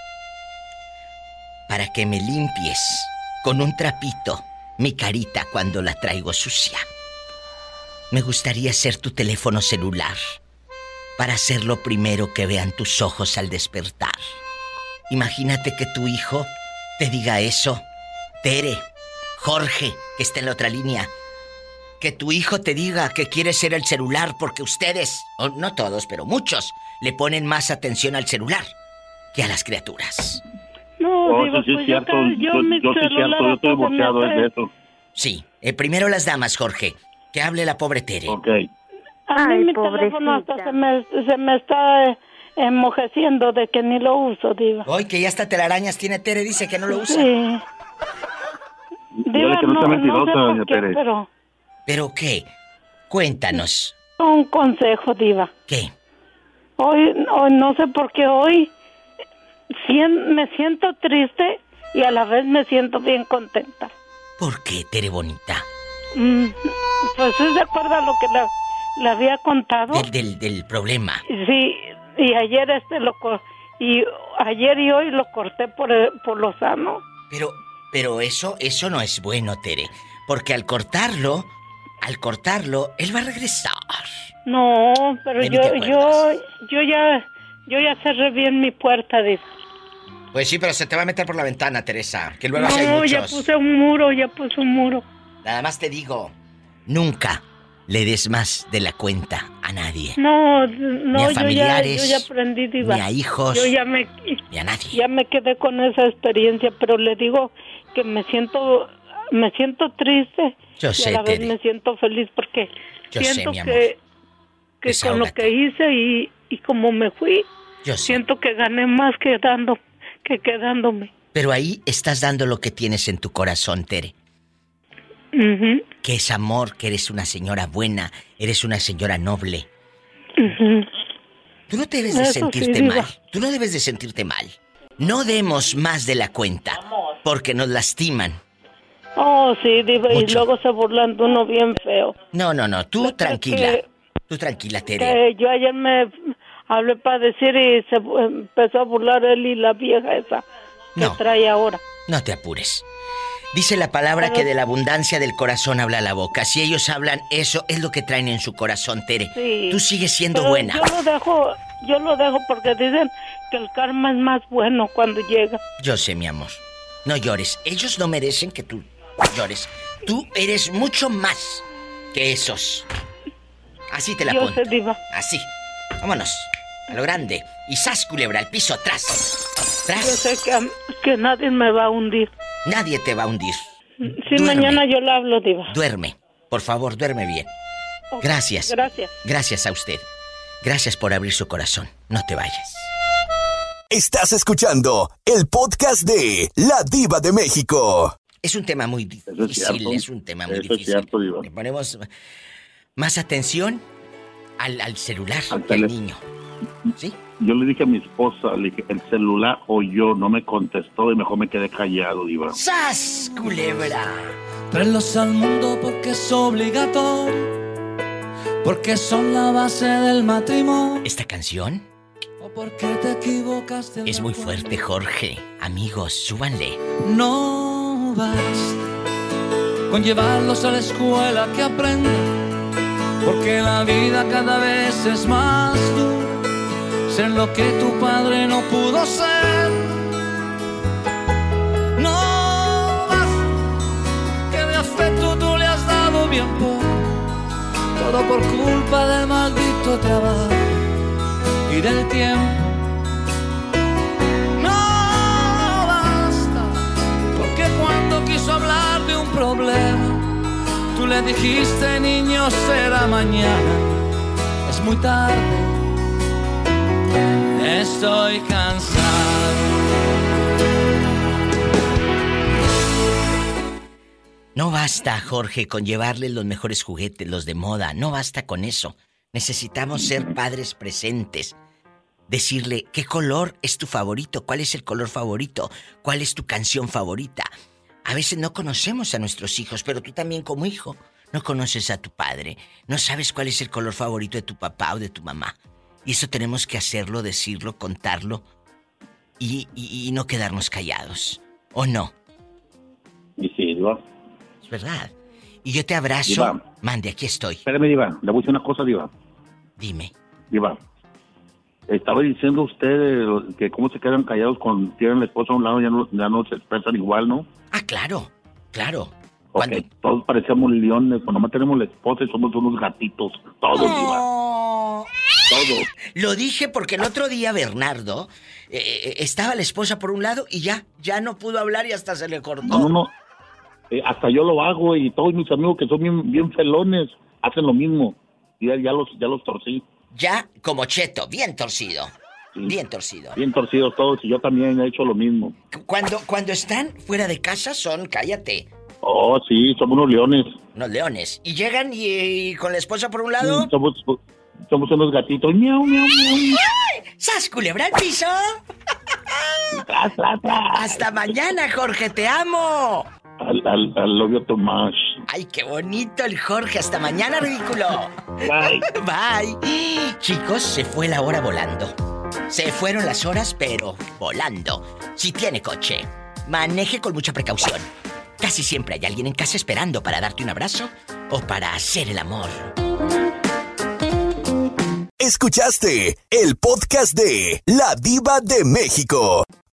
Para que me limpies con un trapito mi carita cuando la traigo sucia. Me gustaría ser tu teléfono celular. Para ser lo primero que vean tus ojos al despertar. Imagínate que tu hijo te diga eso. Tere, Jorge, que está en la otra línea. Que tu hijo te diga que quiere ser el celular porque ustedes, o no todos, pero muchos, le ponen más atención al celular que a las criaturas. No, Oh, diva, eso sí es pues cierto. yo, yo, Yo, mi yo sí es celular cierto. Yo estoy apaga, boceado me es hace- de eso. Sí, eh, primero las damas, Jorge. Que hable la pobre Tere. Ok. A mí Ay, mi teléfono hasta pobrecita. se me, se me está eh, enmojeciendo de que ni lo uso, diva. Hoy que ya hasta telarañas tiene Tere, dice que no lo usa. Sí. Dígale que no sea mentirosa, sé por doña qué, Tere. pero ¿Pero qué? Cuéntanos. un consejo, diva. ¿Qué? Hoy, hoy no sé por qué hoy sien- me siento triste y a la vez me siento bien contenta. ¿Por qué, Tere bonita? Mm, pues ¿sí se acuerda lo que le, le había contado? Del, del, del problema. Sí, y ayer este lo co- y ayer y hoy lo corté por el- por lo sano. Pero, pero eso, eso no es bueno, Tere. Porque al cortarlo, al cortarlo, él va a regresar. No, pero Ni te yo acuerdas. yo yo ya yo ya cerré bien mi puerta, diva. Pues sí, pero se te va a meter por la ventana, Teresa. Que luego No, hay muchos. ya puse un muro, ya puse un muro. Nada más te digo, nunca le des más de la cuenta a nadie. No, Ni no, a yo ya, familiares, yo ya aprendí, diva. ni a hijos, Yo ya me, ni a nadie. ya me quedé con esa experiencia, pero le digo que me siento, me siento triste Yo y sé, a la vez Tere. me siento feliz porque Yo sé, siento mi amor. que, que con lo Desahógate. que hice y, y como me fui, Yo sé. siento que gané más quedando que quedándome. Pero ahí estás dando lo que tienes en tu corazón, Tere. Ujú, Que es amor, que eres una señora buena, eres una señora noble. ujú. Tú no debes de Eso sí, sentirte diva. mal. Tú no debes de sentirte mal. No demos más de la cuenta, porque nos lastiman. Oh, sí, diva, y Mucho. luego se burlan de uno bien feo. No, no, no, tú tranquila. que- Tú tranquila, Tere. Que yo ayer me hablé para decir y se bu- empezó a burlar él y la vieja esa que No. trae ahora. No te apures. Dice la palabra Pero- que de la abundancia del corazón habla la boca. Si ellos hablan, eso es lo que traen en su corazón, Tere. Sí. Tú sigues siendo Pero buena. Yo lo dejo, yo lo dejo porque dicen que el karma es más bueno cuando llega. Yo sé, mi amor. No llores. Ellos no merecen que tú llores. Tú eres mucho más que esos. Así te la Yo pongo. sé, diva. Así. Vámonos. A lo grande. Y sas, culebra, al piso, atrás. Yo Tras. sé que, que nadie me va a hundir. Nadie te va a hundir. Si Duerme. mañana yo le hablo, diva. Duerme. Por favor, duerme bien. Gracias. Gracias. Gracias a usted. Gracias por abrir su corazón. No te vayas. Estás escuchando el podcast de La Diva de México. Es un tema muy Eso es difícil, cierto. es un tema muy Eso es difícil. cierto, Diva. Le ponemos más atención al, al celular Al que al tele- niño. ¿Sí? Yo le dije a mi esposa, le dije, el celular o yo, no me contestó y mejor me quedé callado, Diva. ¡Sas, culebra! Tráelos al mundo porque es obligatorio, porque son la base del matrimonio. Esta canción O porque te equivocaste. en es la muy forma. fuerte, Jorge. Amigos, súbanle. No basta con llevarlos a la escuela que aprendan, porque la vida cada vez es más dura, ser lo que tu padre no pudo ser. No basta, que de afecto tú le has dado bien poco, todo por culpa del maldito trabajo y del tiempo. No basta, porque cuando quiso hablar de un problema, tú le dijiste, niño, será mañana, es muy tarde, estoy cansado. No basta, Jorge, con llevarle los mejores juguetes, los de moda. No basta con eso. Necesitamos ser padres presentes. Decirle, ¿qué color es tu favorito? ¿Cuál es el color favorito? ¿Cuál es tu canción favorita? A veces no conocemos a nuestros hijos, pero tú también como hijo no conoces a tu padre. No sabes cuál es el color favorito de tu papá o de tu mamá. Y eso tenemos que hacerlo, decirlo, contarlo y, y, y no quedarnos callados. ¿O no? Y sí, Diva. Es verdad. Y yo te abrazo. Diva. Mande, aquí estoy. Espérame, Diva. Le voy a decir una cosa, Diva. Dime. Diva. Estaba diciendo usted que cómo se quedan callados cuando tienen la esposa a un lado, ya no, ya no se expresan igual, ¿no? Ah, claro, claro. Porque cuando... todos parecíamos leones, cuando más tenemos la esposa y somos unos gatitos, todos, oh. Diva. Todos. Lo dije porque el otro día Bernardo eh, estaba la esposa por un lado y ya, ya no pudo hablar y hasta se le cortó. No, no, no. Eh, hasta yo lo hago y todos mis amigos que son bien, bien felones hacen lo mismo. Y ya, ya los, ya los torcí. Ya, como Cheto, bien torcido. Sí. Bien torcido. Bien torcidos todos y yo también he hecho lo mismo. Cuando, cuando están fuera de casa son, cállate. Oh, sí, somos unos leones. Unos leones. Y llegan y, y con la esposa por un lado. Sí, somos, somos unos gatitos. Miau, miau, miau. ¡Ay! ¡Sas, culebra al piso! Tras, tras, tras. Hasta mañana, Jorge, te amo. Al, al, al love Tomás. Ay, qué bonito el Jorge. Hasta mañana, ridículo. Bye. Bye. Chicos, se fue la hora volando. Se fueron las horas, pero volando. Si tiene coche, maneje con mucha precaución. Casi siempre hay alguien en casa esperando para darte un abrazo o para hacer el amor. Escuchaste el podcast de La Diva de México.